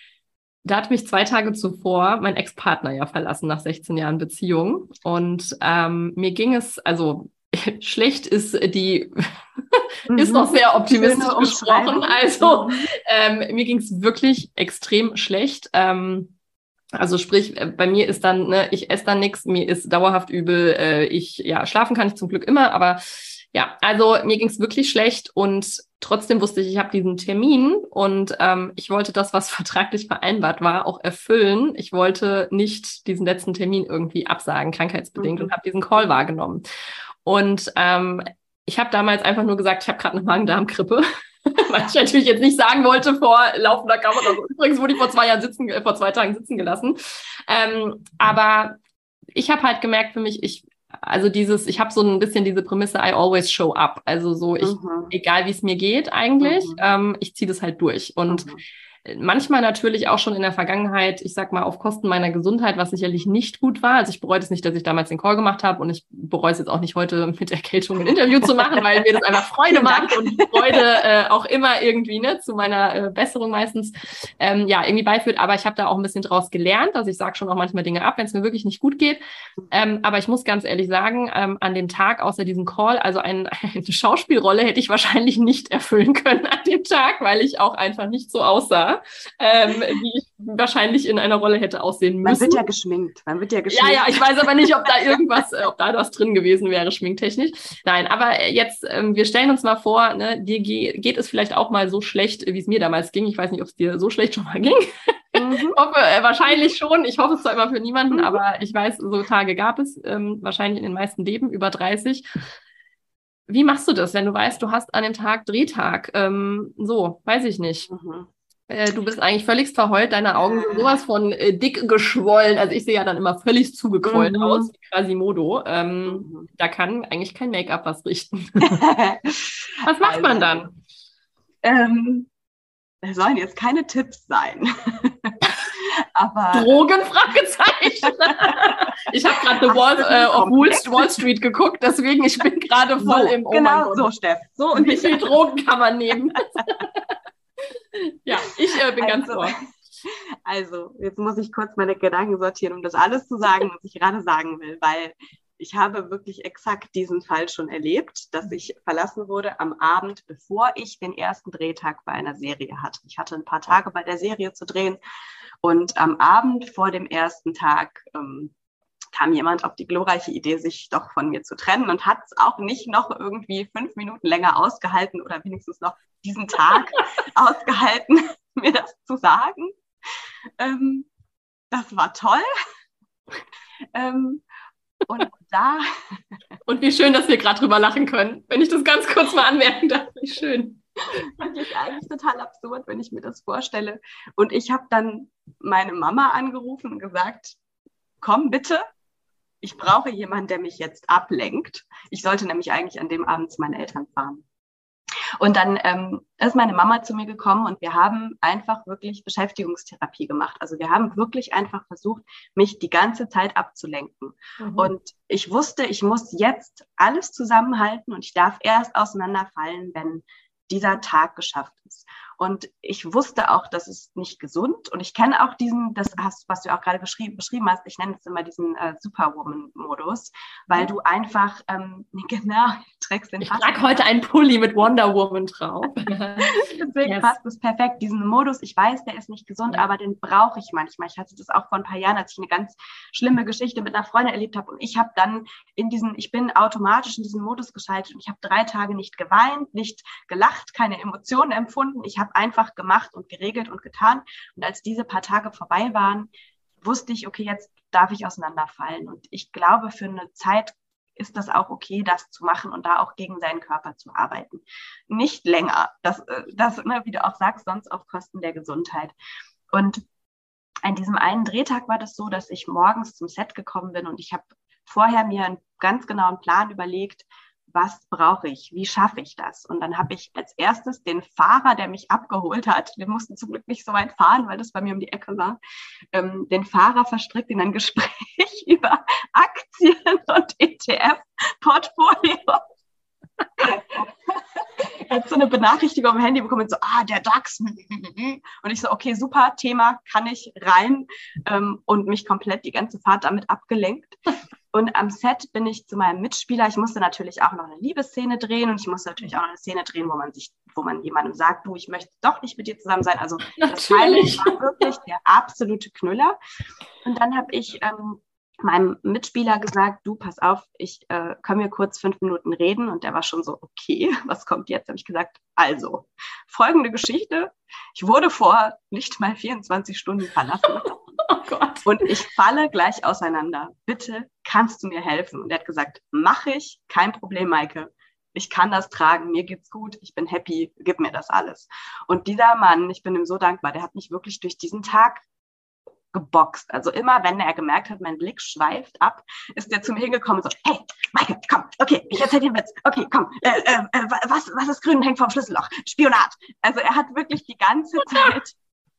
Da hat mich zwei Tage zuvor mein Ex-Partner ja verlassen nach sechzehn Jahren Beziehung. Und ähm, mir ging es, also schlecht ist die, ist noch sehr optimistisch Schöne gesprochen. Umschreibung. Also Mhm. ähm, mir ging es wirklich extrem schlecht. Ähm, also sprich, äh, bei mir ist dann, ne, ich esse dann nichts, mir ist dauerhaft übel, äh, ich, ja, schlafen kann ich zum Glück immer, aber ja, also mir ging es wirklich schlecht und trotzdem wusste ich, ich habe diesen Termin und ähm, ich wollte das, was vertraglich vereinbart war, auch erfüllen. Ich wollte nicht diesen letzten Termin irgendwie absagen, krankheitsbedingt, Mhm. und habe diesen Call wahrgenommen. Und ähm, ich habe damals einfach nur gesagt, ich habe gerade eine Magen-Darm-Grippe. Was ich natürlich jetzt nicht sagen wollte vor laufender Kamera. Also, übrigens wurde ich vor zwei Jahren sitzen, äh, vor zwei Tagen sitzen gelassen. Ähm, aber ich habe halt gemerkt für mich, ich, also dieses, ich habe so ein bisschen diese Prämisse, I always show up. Also so, ich, Mhm. egal wie es mir geht eigentlich, Mhm. ähm, ich ziehe das halt durch. Und Mhm. manchmal natürlich auch schon in der Vergangenheit, ich sag mal, auf Kosten meiner Gesundheit, was sicherlich nicht gut war. Also ich bereue es nicht, dass ich damals den Call gemacht habe und ich bereue es jetzt auch nicht heute mit Erkältung ein Interview zu machen, weil mir das einfach Freude macht und Freude äh, auch immer irgendwie ne, zu meiner äh, Besserung meistens ähm, ja irgendwie beiführt. Aber ich habe da auch ein bisschen draus gelernt. Also ich sage schon auch manchmal Dinge ab, wenn es mir wirklich nicht gut geht. Ähm, aber ich muss ganz ehrlich sagen, ähm, an dem Tag außer diesem Call, also ein, eine Schauspielrolle hätte ich wahrscheinlich nicht erfüllen können an dem Tag, weil ich auch einfach nicht so aussah. Ähm, wie ich wahrscheinlich in einer Rolle hätte aussehen müssen. Man wird ja geschminkt. Man wird ja geschminkt. Ja, ja, ich weiß aber nicht, ob da irgendwas, äh, ob da was drin gewesen wäre, schminktechnisch. Nein, aber jetzt, ähm, wir stellen uns mal vor, ne, dir ge- geht es vielleicht auch mal so schlecht, wie es mir damals ging. Ich weiß nicht, ob es dir so schlecht schon mal ging. Mhm. Ich hoffe, äh, wahrscheinlich schon. Ich hoffe es zwar immer für niemanden, Mhm. aber ich weiß, so Tage gab es ähm, wahrscheinlich in den meisten Leben, über dreißig. Wie machst du das, wenn du weißt, du hast an dem Tag Drehtag? Ähm, so, weiß ich nicht. Mhm. Äh, du bist eigentlich völlig verheult, deine Augen sind sowas von äh, dick geschwollen. Also ich sehe ja dann immer völlig zugequollen Mhm. aus, wie Quasimodo. Ähm, Mhm. Da kann eigentlich kein Make-up was richten. Was macht Also, man dann? Ähm, das sollen jetzt keine Tipps sein. Aber Drogen? Fragezeichen. Ich habe gerade The Wall, äh, auf Wall, Wall Street geguckt, deswegen ich bin gerade voll so, im Oh genau mein Gott. so, Steff. So und Wie viel Drogen kann man nehmen? Ja, ich äh, bin also, ganz vor. Also, jetzt muss ich kurz meine Gedanken sortieren, um das alles zu sagen, was ich gerade sagen will, weil ich habe wirklich exakt diesen Fall schon erlebt, dass ich verlassen wurde am Abend, bevor ich den ersten Drehtag bei einer Serie hatte. Ich hatte ein paar Tage bei der Serie zu drehen und am Abend vor dem ersten Tag ähm, kam jemand auf die glorreiche Idee, sich doch von mir zu trennen und hat es auch nicht noch irgendwie fünf Minuten länger ausgehalten oder wenigstens noch diesen Tag ausgehalten, mir das zu sagen. Ähm, das war toll. Ähm, und da... Und wie schön, dass wir gerade drüber lachen können. Wenn ich das ganz kurz mal anmerken darf, wie schön. Wirklich eigentlich total absurd, wenn ich mir das vorstelle. Und ich habe dann meine Mama angerufen und gesagt, komm bitte, ich brauche jemanden, der mich jetzt ablenkt. Ich sollte nämlich eigentlich an dem Abend zu meinen Eltern fahren. Und dann ähm, ist meine Mama zu mir gekommen und wir haben einfach wirklich Beschäftigungstherapie gemacht. Also wir haben wirklich einfach versucht, mich die ganze Zeit abzulenken. Mhm. Und ich wusste, ich muss jetzt alles zusammenhalten und ich darf erst auseinanderfallen, wenn dieser Tag geschafft ist. Und ich wusste auch, das ist nicht gesund. Und ich kenne auch diesen, das hast, was du auch gerade beschrieben, beschrieben hast, ich nenne es immer diesen äh, Superwoman-Modus, weil du einfach, ähm, genau, trägst den Ich trage heute einen Pulli mit Wonder Woman drauf. Deswegen yes. passt es perfekt, diesen Modus. Ich weiß, der ist nicht gesund, ja. aber den brauche ich manchmal. Ich hatte das auch vor ein paar Jahren, als ich eine ganz schlimme Geschichte mit einer Freundin erlebt habe. Und ich habe dann in diesen, ich bin automatisch in diesen Modus geschaltet und ich habe drei Tage nicht geweint, nicht gelacht, keine Emotionen empfunden. Ich habe habe einfach gemacht und geregelt und getan. Und als diese paar Tage vorbei waren, wusste ich, okay, jetzt darf ich auseinanderfallen. Und ich glaube, für eine Zeit ist das auch okay, das zu machen und da auch gegen seinen Körper zu arbeiten. Nicht länger, das, das ne, wie du auch sagst, sonst auf Kosten der Gesundheit. Und an diesem einen Drehtag war das so, dass ich morgens zum Set gekommen bin und ich habe vorher mir einen ganz genauen Plan überlegt, was brauche ich, wie schaffe ich das? Und dann habe ich als erstes den Fahrer, der mich abgeholt hat, wir mussten zum Glück nicht so weit fahren, weil das bei mir um die Ecke war, ähm, den Fahrer verstrickt in ein Gespräch über Aktien und E T F-Portfolio. Er hat so eine Benachrichtigung am Handy bekommen, so, ah, der DAX. Und ich so, okay, super, Thema, kann ich rein, ähm, und mich komplett die ganze Fahrt damit abgelenkt. Und am Set bin ich zu meinem Mitspieler. Ich musste natürlich auch noch eine Liebesszene drehen und ich musste natürlich auch noch eine Szene drehen, wo man sich, wo man jemandem sagt, du, ich möchte doch nicht mit dir zusammen sein. Also das Natürlich. war wirklich der absolute Knüller. Und dann habe ich ähm, meinem Mitspieler gesagt, du, pass auf, ich äh, können wir kurz fünf Minuten reden? Und der war schon so, okay, was kommt jetzt? Habe ich gesagt, also, folgende Geschichte. Ich wurde vor nicht mal vierundzwanzig Stunden verlassen. Oh Gott. Und ich falle gleich auseinander. Bitte, kannst du mir helfen? Und er hat gesagt, mache ich, kein Problem, Maike. Ich kann das tragen, mir geht's gut, ich bin happy, gib mir das alles. Und dieser Mann, ich bin ihm so dankbar, der hat mich wirklich durch diesen Tag geboxt. Also immer, wenn er gemerkt hat, mein Blick schweift ab, ist der zu mir hingekommen und so, hey, Maike, komm, okay, ich erzähl dir einen Witz. Okay, komm, äh, äh, was, was ist grün und hängt vom Schlüsselloch? Spionat. Also er hat wirklich die ganze Zeit...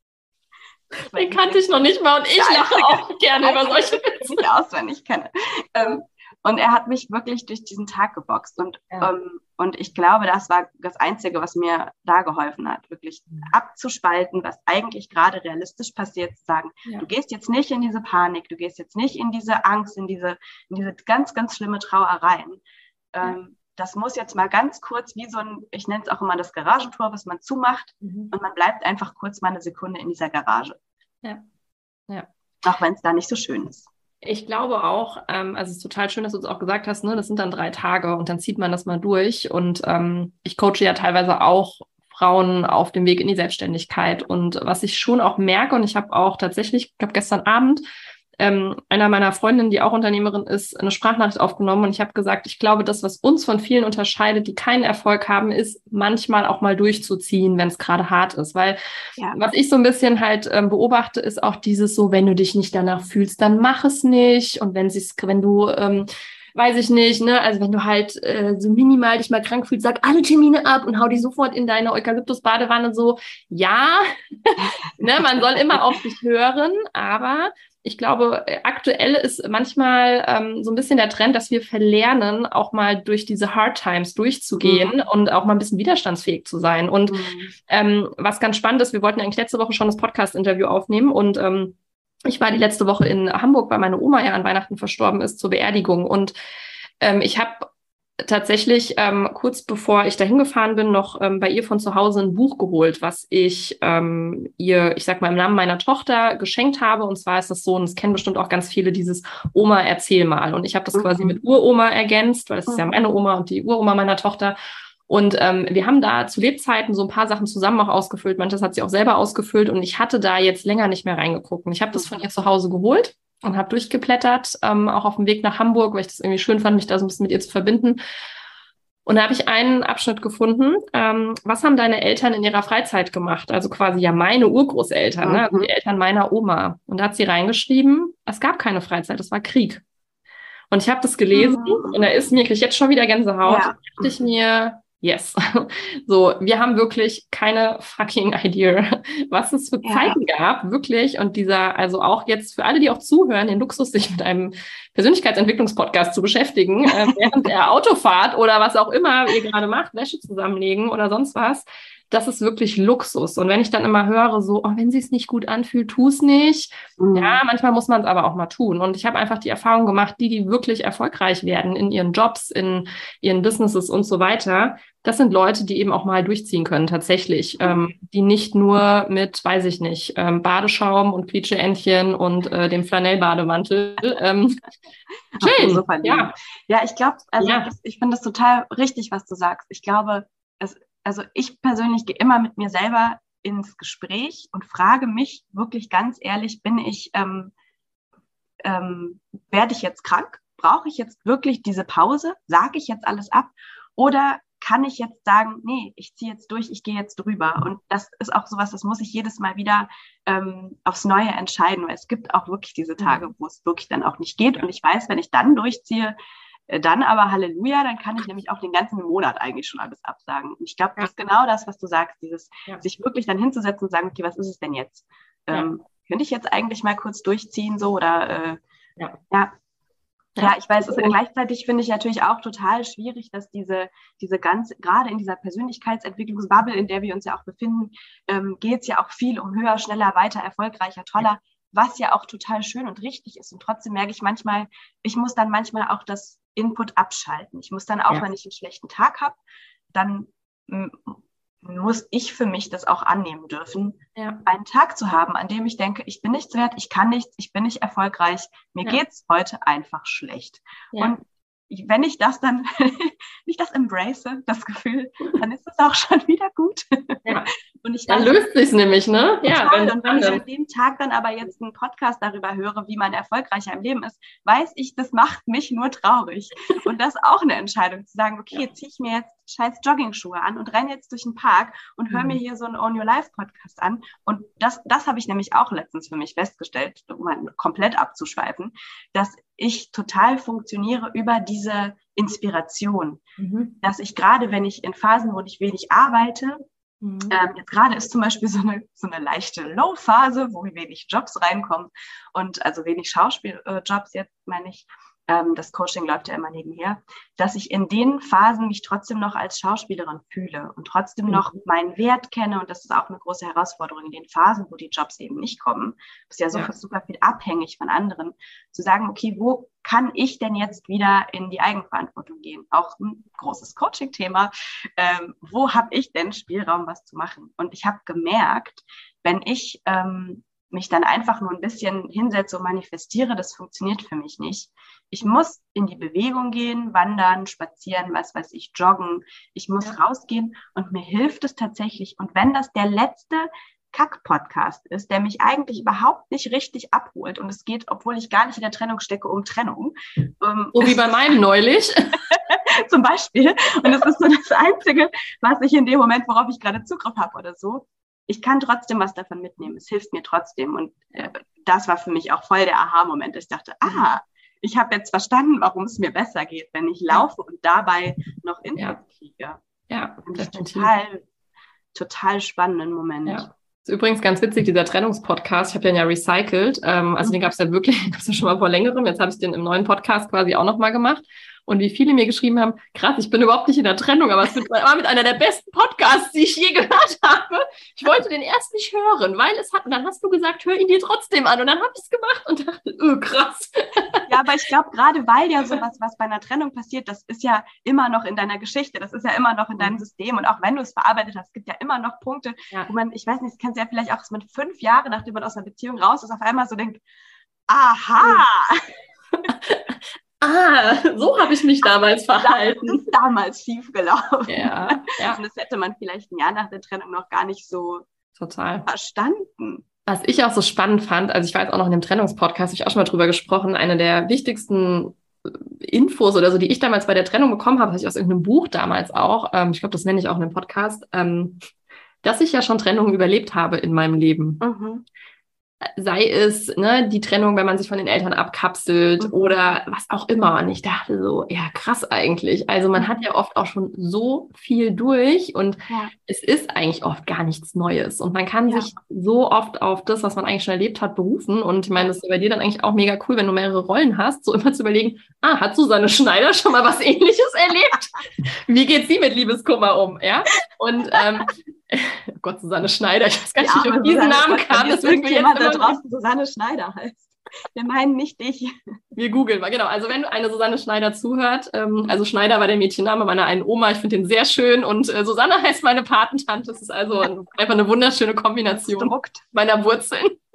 Den kannte ich noch nicht mal und ich lache auch gerne über solche Witze. Die ich auswendig kenne. Ähm, und er hat mich wirklich durch diesen Tag geboxt. Und, ja. ähm, und ich glaube, das war das Einzige, was mir da geholfen hat, wirklich mhm. abzuspalten, was eigentlich gerade realistisch passiert, zu sagen, ja. du gehst jetzt nicht in diese Panik, du gehst jetzt nicht in diese Angst, in diese, in diese ganz, ganz schlimme Trauereien. Ähm, ja. Das muss jetzt mal ganz kurz, wie so ein, ich nenne es auch immer das Garagentor, was man zumacht, mhm. und man bleibt einfach kurz mal eine Sekunde in dieser Garage. Ja, ja. Auch wenn es da nicht so schön ist. Ich glaube auch, ähm, also es ist total schön, dass du es auch gesagt hast, ne, das sind dann drei Tage und dann zieht man das mal durch. Und ähm, ich coache ja teilweise auch Frauen auf dem Weg in die Selbstständigkeit. Und was ich schon auch merke, und ich habe auch tatsächlich, ich glaube gestern Abend, ähm, einer meiner Freundinnen, die auch Unternehmerin ist, eine Sprachnachricht aufgenommen und ich habe gesagt, ich glaube, das, was uns von vielen unterscheidet, die keinen Erfolg haben, ist manchmal auch mal durchzuziehen, wenn es gerade hart ist, weil ja. was ich so ein bisschen halt ähm, beobachte, ist auch dieses so, wenn du dich nicht danach fühlst, dann mach es nicht und wenn sie wenn du ähm, weiß ich nicht, ne, also wenn du halt äh, so minimal dich mal krank fühlst, sag alle Termine ab und hau die sofort in deine Eukalyptus-Badewanne so, ja, ne, man soll immer auf dich hören, aber ich glaube, aktuell ist manchmal ähm, so ein bisschen der Trend, dass wir verlernen, auch mal durch diese Hard Times durchzugehen mhm. und auch mal ein bisschen widerstandsfähig zu sein. Und mhm. ähm, was ganz spannend ist, wir wollten eigentlich letzte Woche schon das Podcast-Interview aufnehmen und ähm, ich war die letzte Woche in Hamburg, weil meine Oma ja an Weihnachten verstorben ist, zur Beerdigung. Und ähm, ich habe tatsächlich ähm, kurz bevor ich dahin gefahren bin, noch ähm, bei ihr von zu Hause ein Buch geholt, was ich ähm, ihr, ich sag mal, im Namen meiner Tochter geschenkt habe. Und zwar ist das so, und das kennen bestimmt auch ganz viele, dieses Oma, erzähl mal. Und ich habe das mhm. quasi mit Uroma ergänzt, weil das ist ja meine Oma und die Uroma meiner Tochter. Und ähm, wir haben da zu Lebzeiten so ein paar Sachen zusammen auch ausgefüllt. Manches hat sie auch selber ausgefüllt. Und ich hatte da jetzt länger nicht mehr reingeguckt. Und ich habe das von ihr zu Hause geholt und habe durchgeblättert, ähm, auch auf dem Weg nach Hamburg, weil ich das irgendwie schön fand, mich da so ein bisschen mit ihr zu verbinden. Und da habe ich einen Abschnitt gefunden. Ähm, was haben deine Eltern in ihrer Freizeit gemacht? Also quasi ja meine Urgroßeltern, mhm. ne? Also die Eltern meiner Oma. Und da hat sie reingeschrieben, es gab keine Freizeit, es war Krieg. Und ich habe das gelesen mhm. und da ist mir, kriege ich jetzt schon wieder Gänsehaut. Ja. Da dachte ich mir, yes. So, wir haben wirklich keine fucking Idea, was es für ja. Zeiten gab, wirklich. Und dieser, also auch jetzt für alle, die auch zuhören, den Luxus, sich mit einem Persönlichkeitsentwicklungspodcast zu beschäftigen, äh, während der Autofahrt oder was auch immer ihr gerade macht, Wäsche zusammenlegen oder sonst was. Das ist wirklich Luxus. Und wenn ich dann immer höre, so, oh, wenn sie es nicht gut anfühlt, tu es nicht. Mhm. Ja, manchmal muss man es aber auch mal tun. Und ich habe einfach die Erfahrung gemacht, die, die wirklich erfolgreich werden in ihren Jobs, in ihren Businesses und so weiter, das sind Leute, die eben auch mal durchziehen können, tatsächlich. Ähm, die nicht nur mit, weiß ich nicht, ähm, Badeschaum und Quietscheentchen und äh, dem Flanellbademantel. Ähm, schön. Super, ja. ja, ich glaube, also ja. ich, ich finde das total richtig, was du sagst. Ich glaube, es also ich persönlich gehe immer mit mir selber ins Gespräch und frage mich wirklich ganz ehrlich, bin ich, ähm, ähm, werde ich jetzt krank? Brauche ich jetzt wirklich diese Pause? Sage ich jetzt alles ab? Oder kann ich jetzt sagen, nee, ich ziehe jetzt durch, ich gehe jetzt drüber? Und das ist auch sowas, das muss ich jedes Mal wieder ähm, aufs Neue entscheiden, weil es gibt auch wirklich diese Tage, wo es wirklich dann auch nicht geht. Und ich weiß, wenn ich dann durchziehe, äh, dann aber Halleluja, dann kann ich nämlich auch den ganzen Monat eigentlich schon alles absagen. Und ich glaube, das ist genau das, was du sagst, dieses Ja. sich wirklich dann hinzusetzen und sagen, okay, was ist es denn jetzt? Ähm, ja. Könnte ich jetzt eigentlich mal kurz durchziehen, so, oder äh, Ja. ja. Ja, ich weiß, also gleichzeitig finde ich natürlich auch total schwierig, dass diese, diese ganze, gerade in dieser Persönlichkeitsentwicklungsbubble, in der wir uns ja auch befinden, ähm, geht es ja auch viel um höher, schneller, weiter, erfolgreicher, toller, was ja auch total schön und richtig ist. Und trotzdem merke ich manchmal, ich muss dann manchmal auch das Input abschalten. Ich muss dann auch, ja. wenn ich einen schlechten Tag habe, dann m- muss ich für mich das auch annehmen dürfen, ja. einen Tag zu haben, an dem ich denke, ich bin nichts wert, ich kann nichts, ich bin nicht erfolgreich, mir ja. geht's heute einfach schlecht. Ja. Und wenn ich das dann, nicht das embrace, das Gefühl, dann ist es auch schon wieder gut. Ja. Und ich dann löst sich's nämlich, ne? Ja. Total. Und wenn ich an dem Tag dann aber jetzt einen Podcast darüber höre, wie man erfolgreicher im Leben ist, weiß ich, das macht mich nur traurig. Und das ist auch eine Entscheidung, zu sagen, okay, jetzt ziehe ich mir jetzt scheiß Jogging-Schuhe an und renne jetzt durch den Park und höre mhm. mir hier so einen Own Your Life Podcast an. Und das, das habe ich nämlich auch letztens für mich festgestellt, um mal komplett abzuschweifen, dass ich total funktioniere über diese Inspiration. Mhm. Dass ich gerade, wenn ich in Phasen, wo ich wenig arbeite, mhm. ähm, jetzt gerade ist zum Beispiel so eine, so eine leichte Low-Phase, wo wenig Jobs reinkommen und also wenig Schauspieljobs jetzt, meine ich, ähm, das Coaching läuft ja immer nebenher, dass ich in den Phasen mich trotzdem noch als Schauspielerin fühle und trotzdem mhm. noch meinen Wert kenne. Und das ist auch eine große Herausforderung in den Phasen, wo die Jobs eben nicht kommen. Du bist ja so ja. super viel abhängig von anderen, zu sagen, okay, wo kann ich denn jetzt wieder in die Eigenverantwortung gehen? Auch ein großes Coaching-Thema. Ähm, wo habe ich denn Spielraum, was zu machen? Und ich habe gemerkt, wenn ich ähm, mich dann einfach nur ein bisschen hinsetze und manifestiere, das funktioniert für mich nicht. Ich muss in die Bewegung gehen, wandern, spazieren, was weiß ich, joggen. Ich muss ja. rausgehen und mir hilft es tatsächlich. Und wenn das der letzte Kack-Podcast ist, der mich eigentlich überhaupt nicht richtig abholt und es geht, obwohl ich gar nicht in der Trennung stecke, um Trennung. Ähm, so wie bei meinem neulich. Zum Beispiel. Und es ist so das Einzige, was ich in dem Moment, worauf ich gerade Zugriff habe oder so, ich kann trotzdem was davon mitnehmen. Es hilft mir trotzdem. Und äh, das war für mich auch voll der Aha-Moment. Ich dachte, ah, ich habe jetzt verstanden, warum es mir besser geht, wenn ich laufe und dabei noch Input ja. kriege. Ja, das ist total, total spannenden Moment. Ja. Ist übrigens ganz witzig, dieser Trennungspodcast, ich habe den ja recycelt. Ähm, also mhm. den gab es ja wirklich, gab es ja schon mal vor längerem. Jetzt habe ich den im neuen Podcast quasi auch nochmal gemacht. Und wie viele mir geschrieben haben, krass, ich bin überhaupt nicht in der Trennung, aber es war mit einer der besten Podcasts, die ich je gehört habe. Ich wollte den erst nicht hören, weil es hat, und dann hast du gesagt, hör ihn dir trotzdem an. Und dann habe ich es gemacht und dachte, oh, krass. Ja, aber ich glaube, gerade weil ja sowas, was bei einer Trennung passiert, das ist ja immer noch in deiner Geschichte, das ist ja immer noch in deinem System. Und auch wenn du es verarbeitet hast, es gibt ja immer noch Punkte, ja. wo man, ich weiß nicht, das kennst du ja vielleicht auch, dass man fünf Jahre, nachdem man aus einer Beziehung raus ist, auf einmal so denkt, aha! Ah, so habe ich mich damals verhalten. Das ist damals schiefgelaufen. Ja, ja. Und das hätte man vielleicht ein Jahr nach der Trennung noch gar nicht so Total. verstanden. Was ich auch so spannend fand, also ich war jetzt auch noch in dem Trennungspodcast, habe ich auch schon mal drüber gesprochen, eine der wichtigsten Infos oder so, die ich damals bei der Trennung bekommen habe, hatte ich aus irgendeinem Buch damals auch, ähm, ich glaube, das nenne ich auch in einem Podcast, ähm, dass ich ja schon Trennungen überlebt habe in meinem Leben. Mhm. Sei es ne, die Trennung, wenn man sich von den Eltern abkapselt mhm. oder was auch immer. Und ich dachte so, ja krass eigentlich. Also man mhm. hat ja oft auch schon so viel durch und ja. es ist eigentlich oft gar nichts Neues. Und man kann ja. sich so oft auf das, was man eigentlich schon erlebt hat, berufen. Und ich meine, das ist bei dir dann eigentlich auch mega cool, wenn du mehrere Rollen hast, so immer zu überlegen, ah, hat Susanne Schneider schon mal was Ähnliches erlebt? Wie geht sie mit Liebeskummer um? Ja. Und ähm, oh Gott, Susanne Schneider, ich weiß gar nicht, ja, wie ich auf diesen Susanne, Namen kam. Das wird jemand da draußen Susanne Schneider heißt. Wir meinen nicht dich. Wir googeln mal, genau. Also wenn eine Susanne Schneider zuhört, ähm, also Schneider war der Mädchenname meiner einen Oma, ich finde den sehr schön und äh, Susanne heißt meine Patentante. Das ist also ein, einfach eine wunderschöne Kombination Druckt. meiner Wurzeln.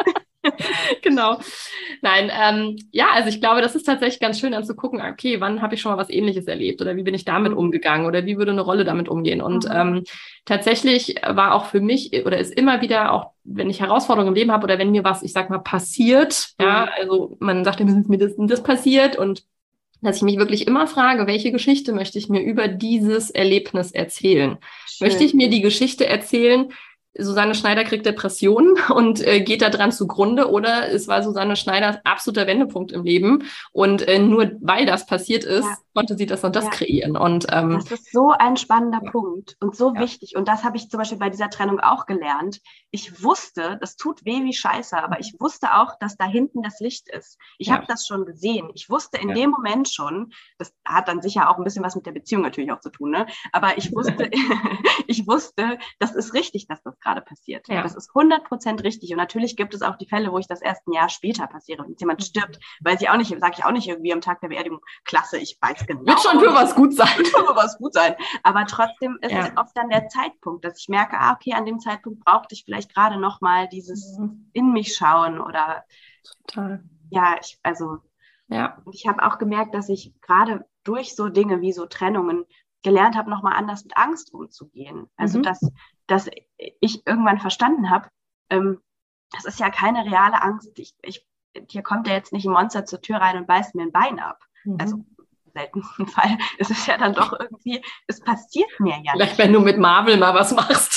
Genau. Nein, ähm, ja, also ich glaube, das ist tatsächlich ganz schön, dann zu gucken, okay, wann habe ich schon mal was Ähnliches erlebt oder wie bin ich damit Mhm. umgegangen oder wie würde eine Rolle damit umgehen? Und Mhm. ähm, tatsächlich war auch für mich oder ist immer wieder auch, wenn ich Herausforderungen im Leben habe oder wenn mir was, ich sag mal, passiert, Mhm. ja, also man sagt mir, ist mir das, das passiert und dass ich mich wirklich immer frage, welche Geschichte möchte ich mir über dieses Erlebnis erzählen? Schön. Möchte ich mir die Geschichte erzählen, Susanne Schneider kriegt Depressionen und äh, geht da dran zugrunde, oder es war Susanne Schneiders absoluter Wendepunkt im Leben und äh, nur weil das passiert ist, Ja. konnte sie das und das Ja. kreieren. Und ähm, das ist so ein spannender ja. Punkt und so Ja. wichtig. Und das habe ich zum Beispiel bei dieser Trennung auch gelernt. Ich wusste, das tut weh wie Scheiße, aber ich wusste auch, dass da hinten das Licht ist. Ich Ja. habe das schon gesehen. Ich wusste in Ja. dem Moment schon, das hat dann sicher auch ein bisschen was mit der Beziehung natürlich auch zu tun, ne? Aber ich wusste, ich wusste, das ist richtig, dass das gerade passiert. Ja. Das ist hundert Prozent richtig. Und natürlich gibt es auch die Fälle, wo ich das erst ein Jahr später passiere, wenn jemand stirbt, weil ich auch nicht, sage ich auch nicht irgendwie am Tag der Beerdigung, klasse, ich weiß genau. Wird schon für was gut sein. Wird schon für was gut sein. Aber trotzdem ist Ja. es oft dann der Zeitpunkt, dass ich merke, ah, okay, an dem Zeitpunkt brauchte ich vielleicht gerade nochmal dieses Mhm. in mich schauen oder Total. ja, ich, also Ja. und ich habe auch gemerkt, dass ich gerade durch so Dinge wie so Trennungen gelernt habe, nochmal anders mit Angst umzugehen. Also Mhm. dass, dass ich irgendwann verstanden habe, ähm, das ist ja keine reale Angst. Ich, ich, hier kommt ja jetzt nicht ein Monster zur Tür rein und beißt mir ein Bein ab. Mhm. Also im seltensten Fall ist es ja dann doch irgendwie, es passiert mir ja Vielleicht, nicht. wenn du mit Marvel mal was machst.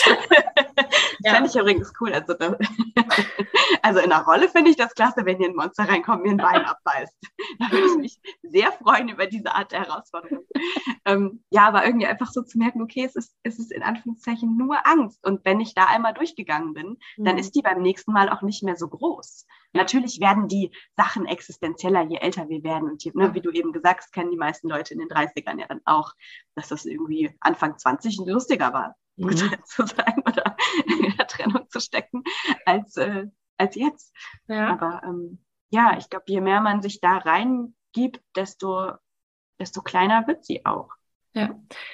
Das fände ich übrigens cool. Also, da, also in der Rolle finde ich das klasse, wenn hier ein Monster reinkommt, mir ein Bein abbeißt. Da würde ich mich sehr freuen über diese Art der Herausforderung. Ähm, ja, aber irgendwie einfach so zu merken, okay, es ist, es ist in Anführungszeichen nur Angst. Und wenn ich da einmal durchgegangen bin, dann Mhm. ist die beim nächsten Mal auch nicht mehr so groß. Ja. Natürlich werden die Sachen existenzieller, je älter wir werden. Und je, ne, wie du eben gesagt hast, kennen die meisten Leute in den dreißigern ja dann auch, dass das irgendwie Anfang zwanzig lustiger war, Mhm. getrennt zu sein oder in der Trennung zu stecken, als, äh, als jetzt. Ja. Aber ähm, ja, ich glaube, je mehr man sich da reingibt, desto, desto kleiner wird sie auch. Ja.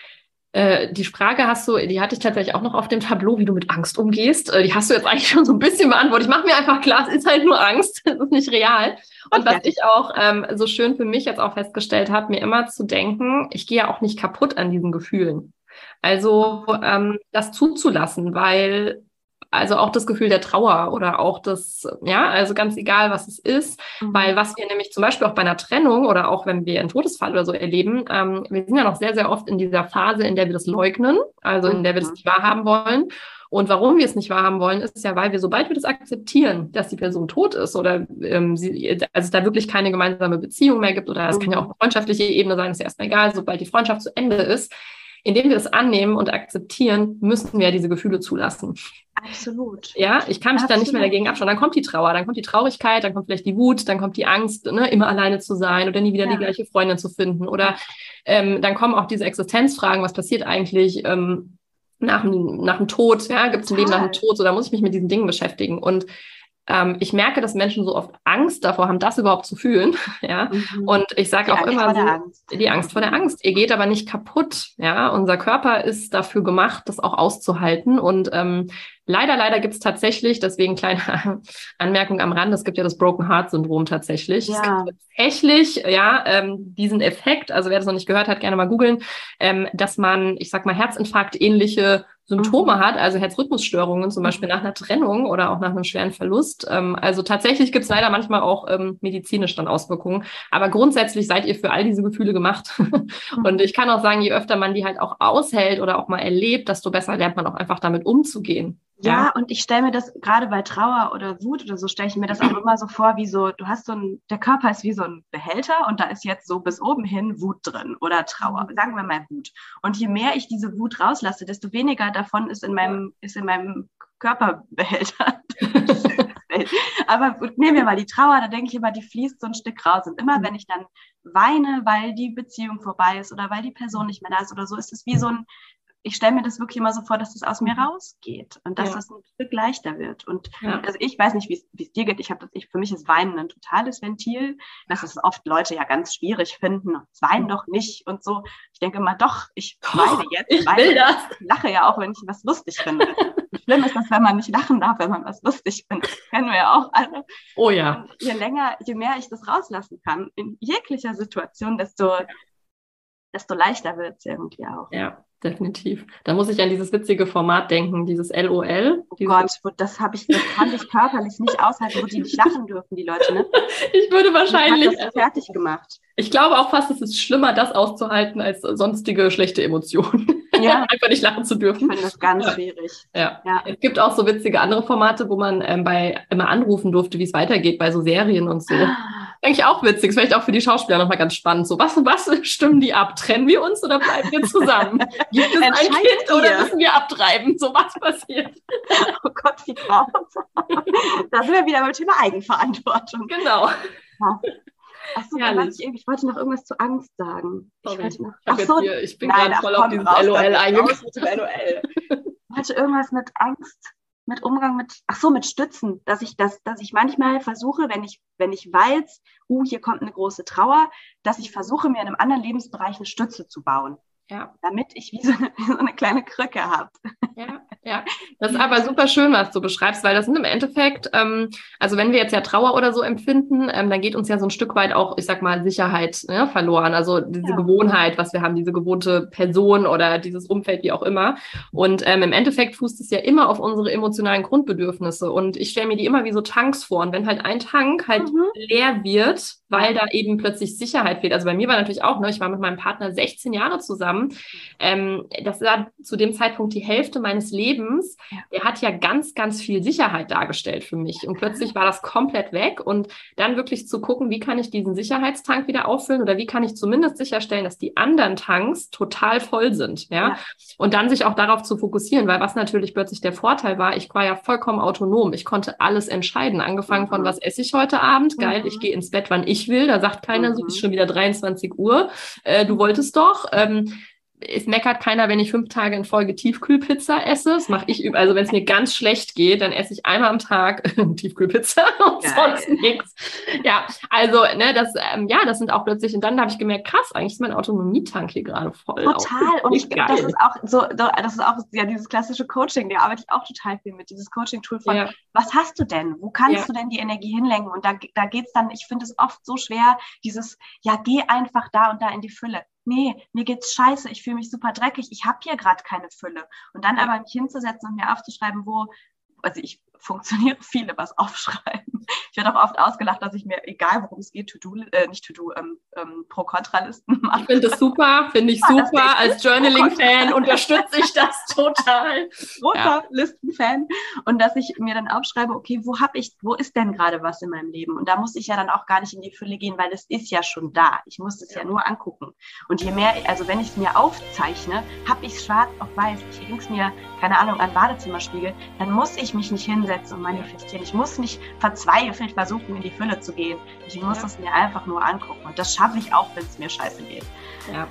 Äh, die Frage hast du, die hatte ich tatsächlich auch noch auf dem Tableau, wie du mit Angst umgehst. Äh, die hast du jetzt eigentlich schon so ein bisschen beantwortet. Ich mache mir einfach klar, es ist halt nur Angst, es ist nicht real. Und, Und was fertig. ich auch ähm, so schön für mich jetzt auch festgestellt habe, mir immer zu denken, ich gehe ja auch nicht kaputt an diesen Gefühlen. Also ähm, das zuzulassen, weil also auch das Gefühl der Trauer oder auch das, ja, also ganz egal, was es ist, mhm. weil was wir nämlich zum Beispiel auch bei einer Trennung oder auch wenn wir einen Todesfall oder so erleben, ähm, wir sind ja noch sehr, sehr oft in dieser Phase, in der wir das leugnen, also in der wir das nicht wahrhaben wollen. Und warum wir es nicht wahrhaben wollen, ist ja, weil wir, sobald wir das akzeptieren, dass die Person tot ist oder ähm, sie, also es da wirklich keine gemeinsame Beziehung mehr gibt oder es mhm. kann ja auch eine freundschaftliche Ebene sein, ist ja erstmal egal, sobald die Freundschaft zu Ende ist, indem wir das annehmen und akzeptieren, müssen wir ja diese Gefühle zulassen. Absolut. Ja, ich kann mich Absolut. Dann nicht mehr dagegen abschauen. Dann kommt die Trauer, dann kommt die Traurigkeit, dann kommt vielleicht die Wut, dann kommt die Angst, ne, immer alleine zu sein oder nie wieder ja. die gleiche Freundin zu finden. Oder ähm, dann kommen auch diese Existenzfragen, was passiert eigentlich ähm, nach, nach dem Tod? Ja, gibt es ein Leben nach dem Tod? So, da muss ich mich mit diesen Dingen beschäftigen. Und Ähm, ich merke, dass Menschen so oft Angst davor haben, das überhaupt zu fühlen. Ja? Mhm. Und ich sage auch immer so, Angst. die Angst vor der Angst. Ihr geht aber nicht kaputt. Ja, unser Körper ist dafür gemacht, das auch auszuhalten. Und ähm, leider, leider gibt es tatsächlich, deswegen kleine Anmerkung am Rand, es gibt ja das Broken Heart Syndrom tatsächlich. Ja. Es gibt tatsächlich, ja, ähm, diesen Effekt, also wer das noch nicht gehört hat, gerne mal googeln, ähm, dass man, ich sag mal, Herzinfarkt ähnliche Symptome mhm. hat, also Herzrhythmusstörungen, zum Beispiel nach einer Trennung oder auch nach einem schweren Verlust. Ähm, also tatsächlich gibt es leider manchmal auch ähm, medizinisch dann Auswirkungen. Aber grundsätzlich seid ihr für all diese Gefühle gemacht. Und ich kann auch sagen, je öfter man die halt auch aushält oder auch mal erlebt, desto besser lernt man auch einfach damit umzugehen. Ja, ja, und ich stelle mir das gerade bei Trauer oder Wut oder so, stelle ich mir das auch immer so vor, wie so, du hast so ein, der Körper ist wie so ein Behälter und da ist jetzt so bis oben hin Wut drin oder Trauer, sagen wir mal Wut. Und je mehr ich diese Wut rauslasse, desto weniger davon ist in meinem, ist in meinem Körperbehälter. Aber nehmen wir mal die Trauer, da denke ich immer, die fließt so ein Stück raus. Und immer wenn ich dann weine, weil die Beziehung vorbei ist oder weil die Person nicht mehr da ist oder so, ist es wie so ein ich stelle mir das wirklich immer so vor, dass das aus mir rausgeht und dass Ja. das ein Stück leichter wird. Und Ja. also ich weiß nicht, wie es dir geht. Ich habe das, ich, für mich ist Weinen ein totales Ventil. Das ist oft Leute ja ganz schwierig finden. Wein doch nicht und so. Ich denke mal, doch, ich weine jetzt. Ich weine. will das. Ich lache ja auch, wenn ich was lustig finde. Schlimm ist das, wenn man nicht lachen darf, wenn man was lustig findet. Das kennen wir ja auch alle. Oh ja. Und je länger, je mehr ich das rauslassen kann, in jeglicher Situation, desto, desto leichter wird es irgendwie auch. Ja, definitiv. Da muss ich an dieses witzige Format denken, dieses L O L. Oh Dieses Gott, wo- das habe ich, das kann ich körperlich nicht aushalten, wo die nicht lachen dürfen, die Leute, ne? Ich würde wahrscheinlich, Die hat das so fertig gemacht. ich glaube auch fast, es ist schlimmer, das auszuhalten, als sonstige schlechte Emotionen. Ja. Einfach nicht lachen zu Ich dürfen. finde das ganz Ja. schwierig. Ja. Ja. Es gibt auch so witzige andere Formate, wo man ähm, bei immer anrufen durfte, wie es weitergeht, bei so Serien und so. Eigentlich auch witzig, ist vielleicht auch für die Schauspieler nochmal ganz spannend. So, was, was stimmen die ab? Trennen wir uns oder bleiben wir zusammen? Gibt es ein Entscheidet Kind oder ihr. müssen wir abtreiben? So, was passiert? Oh Gott, wie grausam. Da sind wir wieder beim Thema Eigenverantwortung. Genau. Achso, Herrlich. da wollte ich, irgendwie- ich wollte noch irgendwas zu Angst sagen. Ich, Sorry. wollte noch, Ich, hab ach jetzt so, hier, ich bin nein, gerade ach voll komm, auf dieses raus L O L damit, eingegangen. raus mit dem L O L. Ich hatte irgendwas mit Angst, mit Umgang mit, ach so, mit Stützen, dass ich das, dass ich manchmal versuche, wenn ich, wenn ich weiß, uh, hier kommt eine große Trauer, dass ich versuche, mir in einem anderen Lebensbereich eine Stütze zu bauen, Ja, damit ich wie so eine, wie so eine kleine Krücke habe. ja, ja. Das ist aber super schön, was du beschreibst, weil das sind im Endeffekt, ähm, also wenn wir jetzt ja Trauer oder so empfinden, ähm, dann geht uns ja so ein Stück weit auch, ich sag mal, Sicherheit, ne, verloren. Also diese Ja. Gewohnheit, was wir haben, diese gewohnte Person oder dieses Umfeld, wie auch immer. Und ähm, im Endeffekt fußt es ja immer auf unsere emotionalen Grundbedürfnisse. Und ich stelle mir die immer wie so Tanks vor. Und wenn halt ein Tank halt Mhm. leer wird, weil da eben plötzlich Sicherheit fehlt. Also bei mir war natürlich auch, ne, ich war mit meinem Partner sechzehn Jahre zusammen. Ähm, das war zu dem Zeitpunkt die Hälfte meines Lebens. Ja. Der hat ja ganz, ganz viel Sicherheit dargestellt für mich. Und plötzlich war das komplett weg. Und dann wirklich zu gucken, wie kann ich diesen Sicherheitstank wieder auffüllen oder wie kann ich zumindest sicherstellen, dass die anderen Tanks total voll sind. Ja? Ja. Und dann sich auch darauf zu fokussieren, weil was natürlich plötzlich der Vorteil war, ich war ja vollkommen autonom. Ich konnte alles entscheiden. Angefangen von, Mhm. was esse ich heute Abend? Geil, Mhm. ich gehe ins Bett, wann ich will. Da sagt keiner so, Mhm. es ist schon wieder dreiundzwanzig Uhr. Äh, du wolltest doch. Ähm, es meckert keiner, wenn ich fünf Tage in Folge Tiefkühlpizza esse. Das mache ich üb- Also wenn es mir ganz schlecht geht, dann esse ich einmal am Tag Tiefkühlpizza und Geil. sonst nichts. Ja, also ne, das, ähm, ja, das sind auch plötzlich. Und dann habe ich gemerkt, krass, eigentlich ist mein Autonomietank hier gerade voll. Total. Und ich, Geil. das ist auch so, das ist auch ja dieses klassische Coaching, da arbeite ich auch total viel mit, dieses Coaching-Tool von, Ja. was hast du denn? Wo kannst Ja. du denn die Energie hinlenken? Und da, da geht's dann, ich finde es oft so schwer, dieses, ja, geh einfach da und da in die Fülle. Nee, mir geht's scheiße, ich fühle mich super dreckig, ich habe hier gerade keine Fülle. Und dann Ja. aber mich hinzusetzen und mir aufzuschreiben, wo, also ich funktioniere viel übers Aufschreiben. Ich werde auch oft ausgelacht, dass ich mir, egal worum es geht, To-Do, äh, nicht To-Do, ähm, ähm, Pro-Kontra-Listen mache. Ich finde das super, finde ich Ah, das super. nächste. Als Journaling-Fan unterstütze ich das total. großer Listenfan, und dass ich mir dann aufschreibe, okay, wo habe ich, wo ist denn gerade was in meinem Leben? Und da muss ich ja dann auch gar nicht in die Fülle gehen, weil es ist ja schon da. Ich muss es ja. ja nur angucken. Und je mehr, also wenn ich es mir aufzeichne, habe ich es schwarz auf weiß. Ich hänge es mir, keine Ahnung, an Badezimmerspiegel, dann muss ich mich nicht hinsetzen und manifestieren. Ich muss nicht verzweifelt versuchen, in die Fülle zu gehen. Ich muss Ja. es mir einfach nur angucken. Und das schaffe ich auch, wenn es mir scheiße geht. Ja.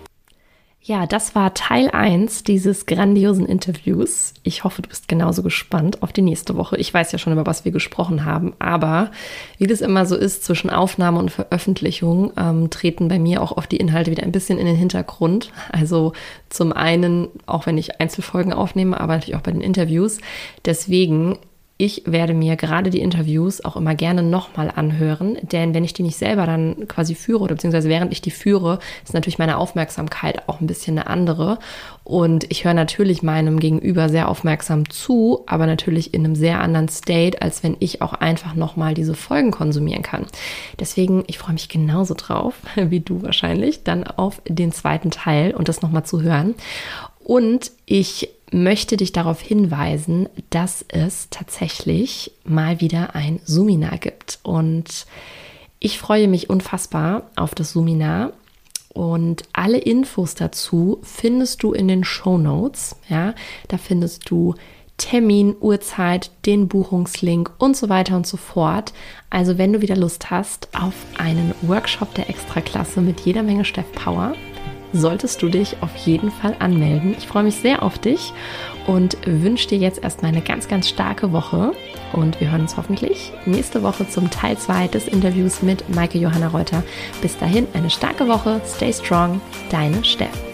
Ja, das war Teil eins dieses grandiosen Interviews. Ich hoffe, du bist genauso gespannt auf die nächste Woche. Ich weiß ja schon, über was wir gesprochen haben, aber wie das immer so ist, zwischen Aufnahme und Veröffentlichung ähm, treten bei mir auch oft die Inhalte wieder ein bisschen in den Hintergrund. Also zum einen, auch wenn ich Einzelfolgen aufnehme, aber natürlich auch bei den Interviews. Deswegen, ich werde mir gerade die Interviews auch immer gerne nochmal anhören, denn wenn ich die nicht selber dann quasi führe oder beziehungsweise während ich die führe, ist natürlich meine Aufmerksamkeit auch ein bisschen eine andere und ich höre natürlich meinem Gegenüber sehr aufmerksam zu, aber natürlich in einem sehr anderen State, als wenn ich auch einfach nochmal diese Folgen konsumieren kann. Deswegen, ich freue mich genauso drauf, wie du wahrscheinlich, dann auf den zweiten Teil und das nochmal zu hören. Und ich möchte dich darauf hinweisen, dass es tatsächlich mal wieder ein Zoominar gibt. Und ich freue mich unfassbar auf das Zoominar. Und alle Infos dazu findest du in den Shownotes. Ja, da findest du Termin, Uhrzeit, den Buchungslink und so weiter und so fort. Also wenn du wieder Lust hast auf einen Workshop der Extraklasse mit jeder Menge Steff Power, solltest du dich auf jeden Fall anmelden. Ich freue mich sehr auf dich und wünsche dir jetzt erstmal eine ganz, ganz starke Woche. Und wir hören uns hoffentlich nächste Woche zum Teil zwei des Interviews mit Maike Johanna Reuter. Bis dahin eine starke Woche. Stay strong. Deine Steff.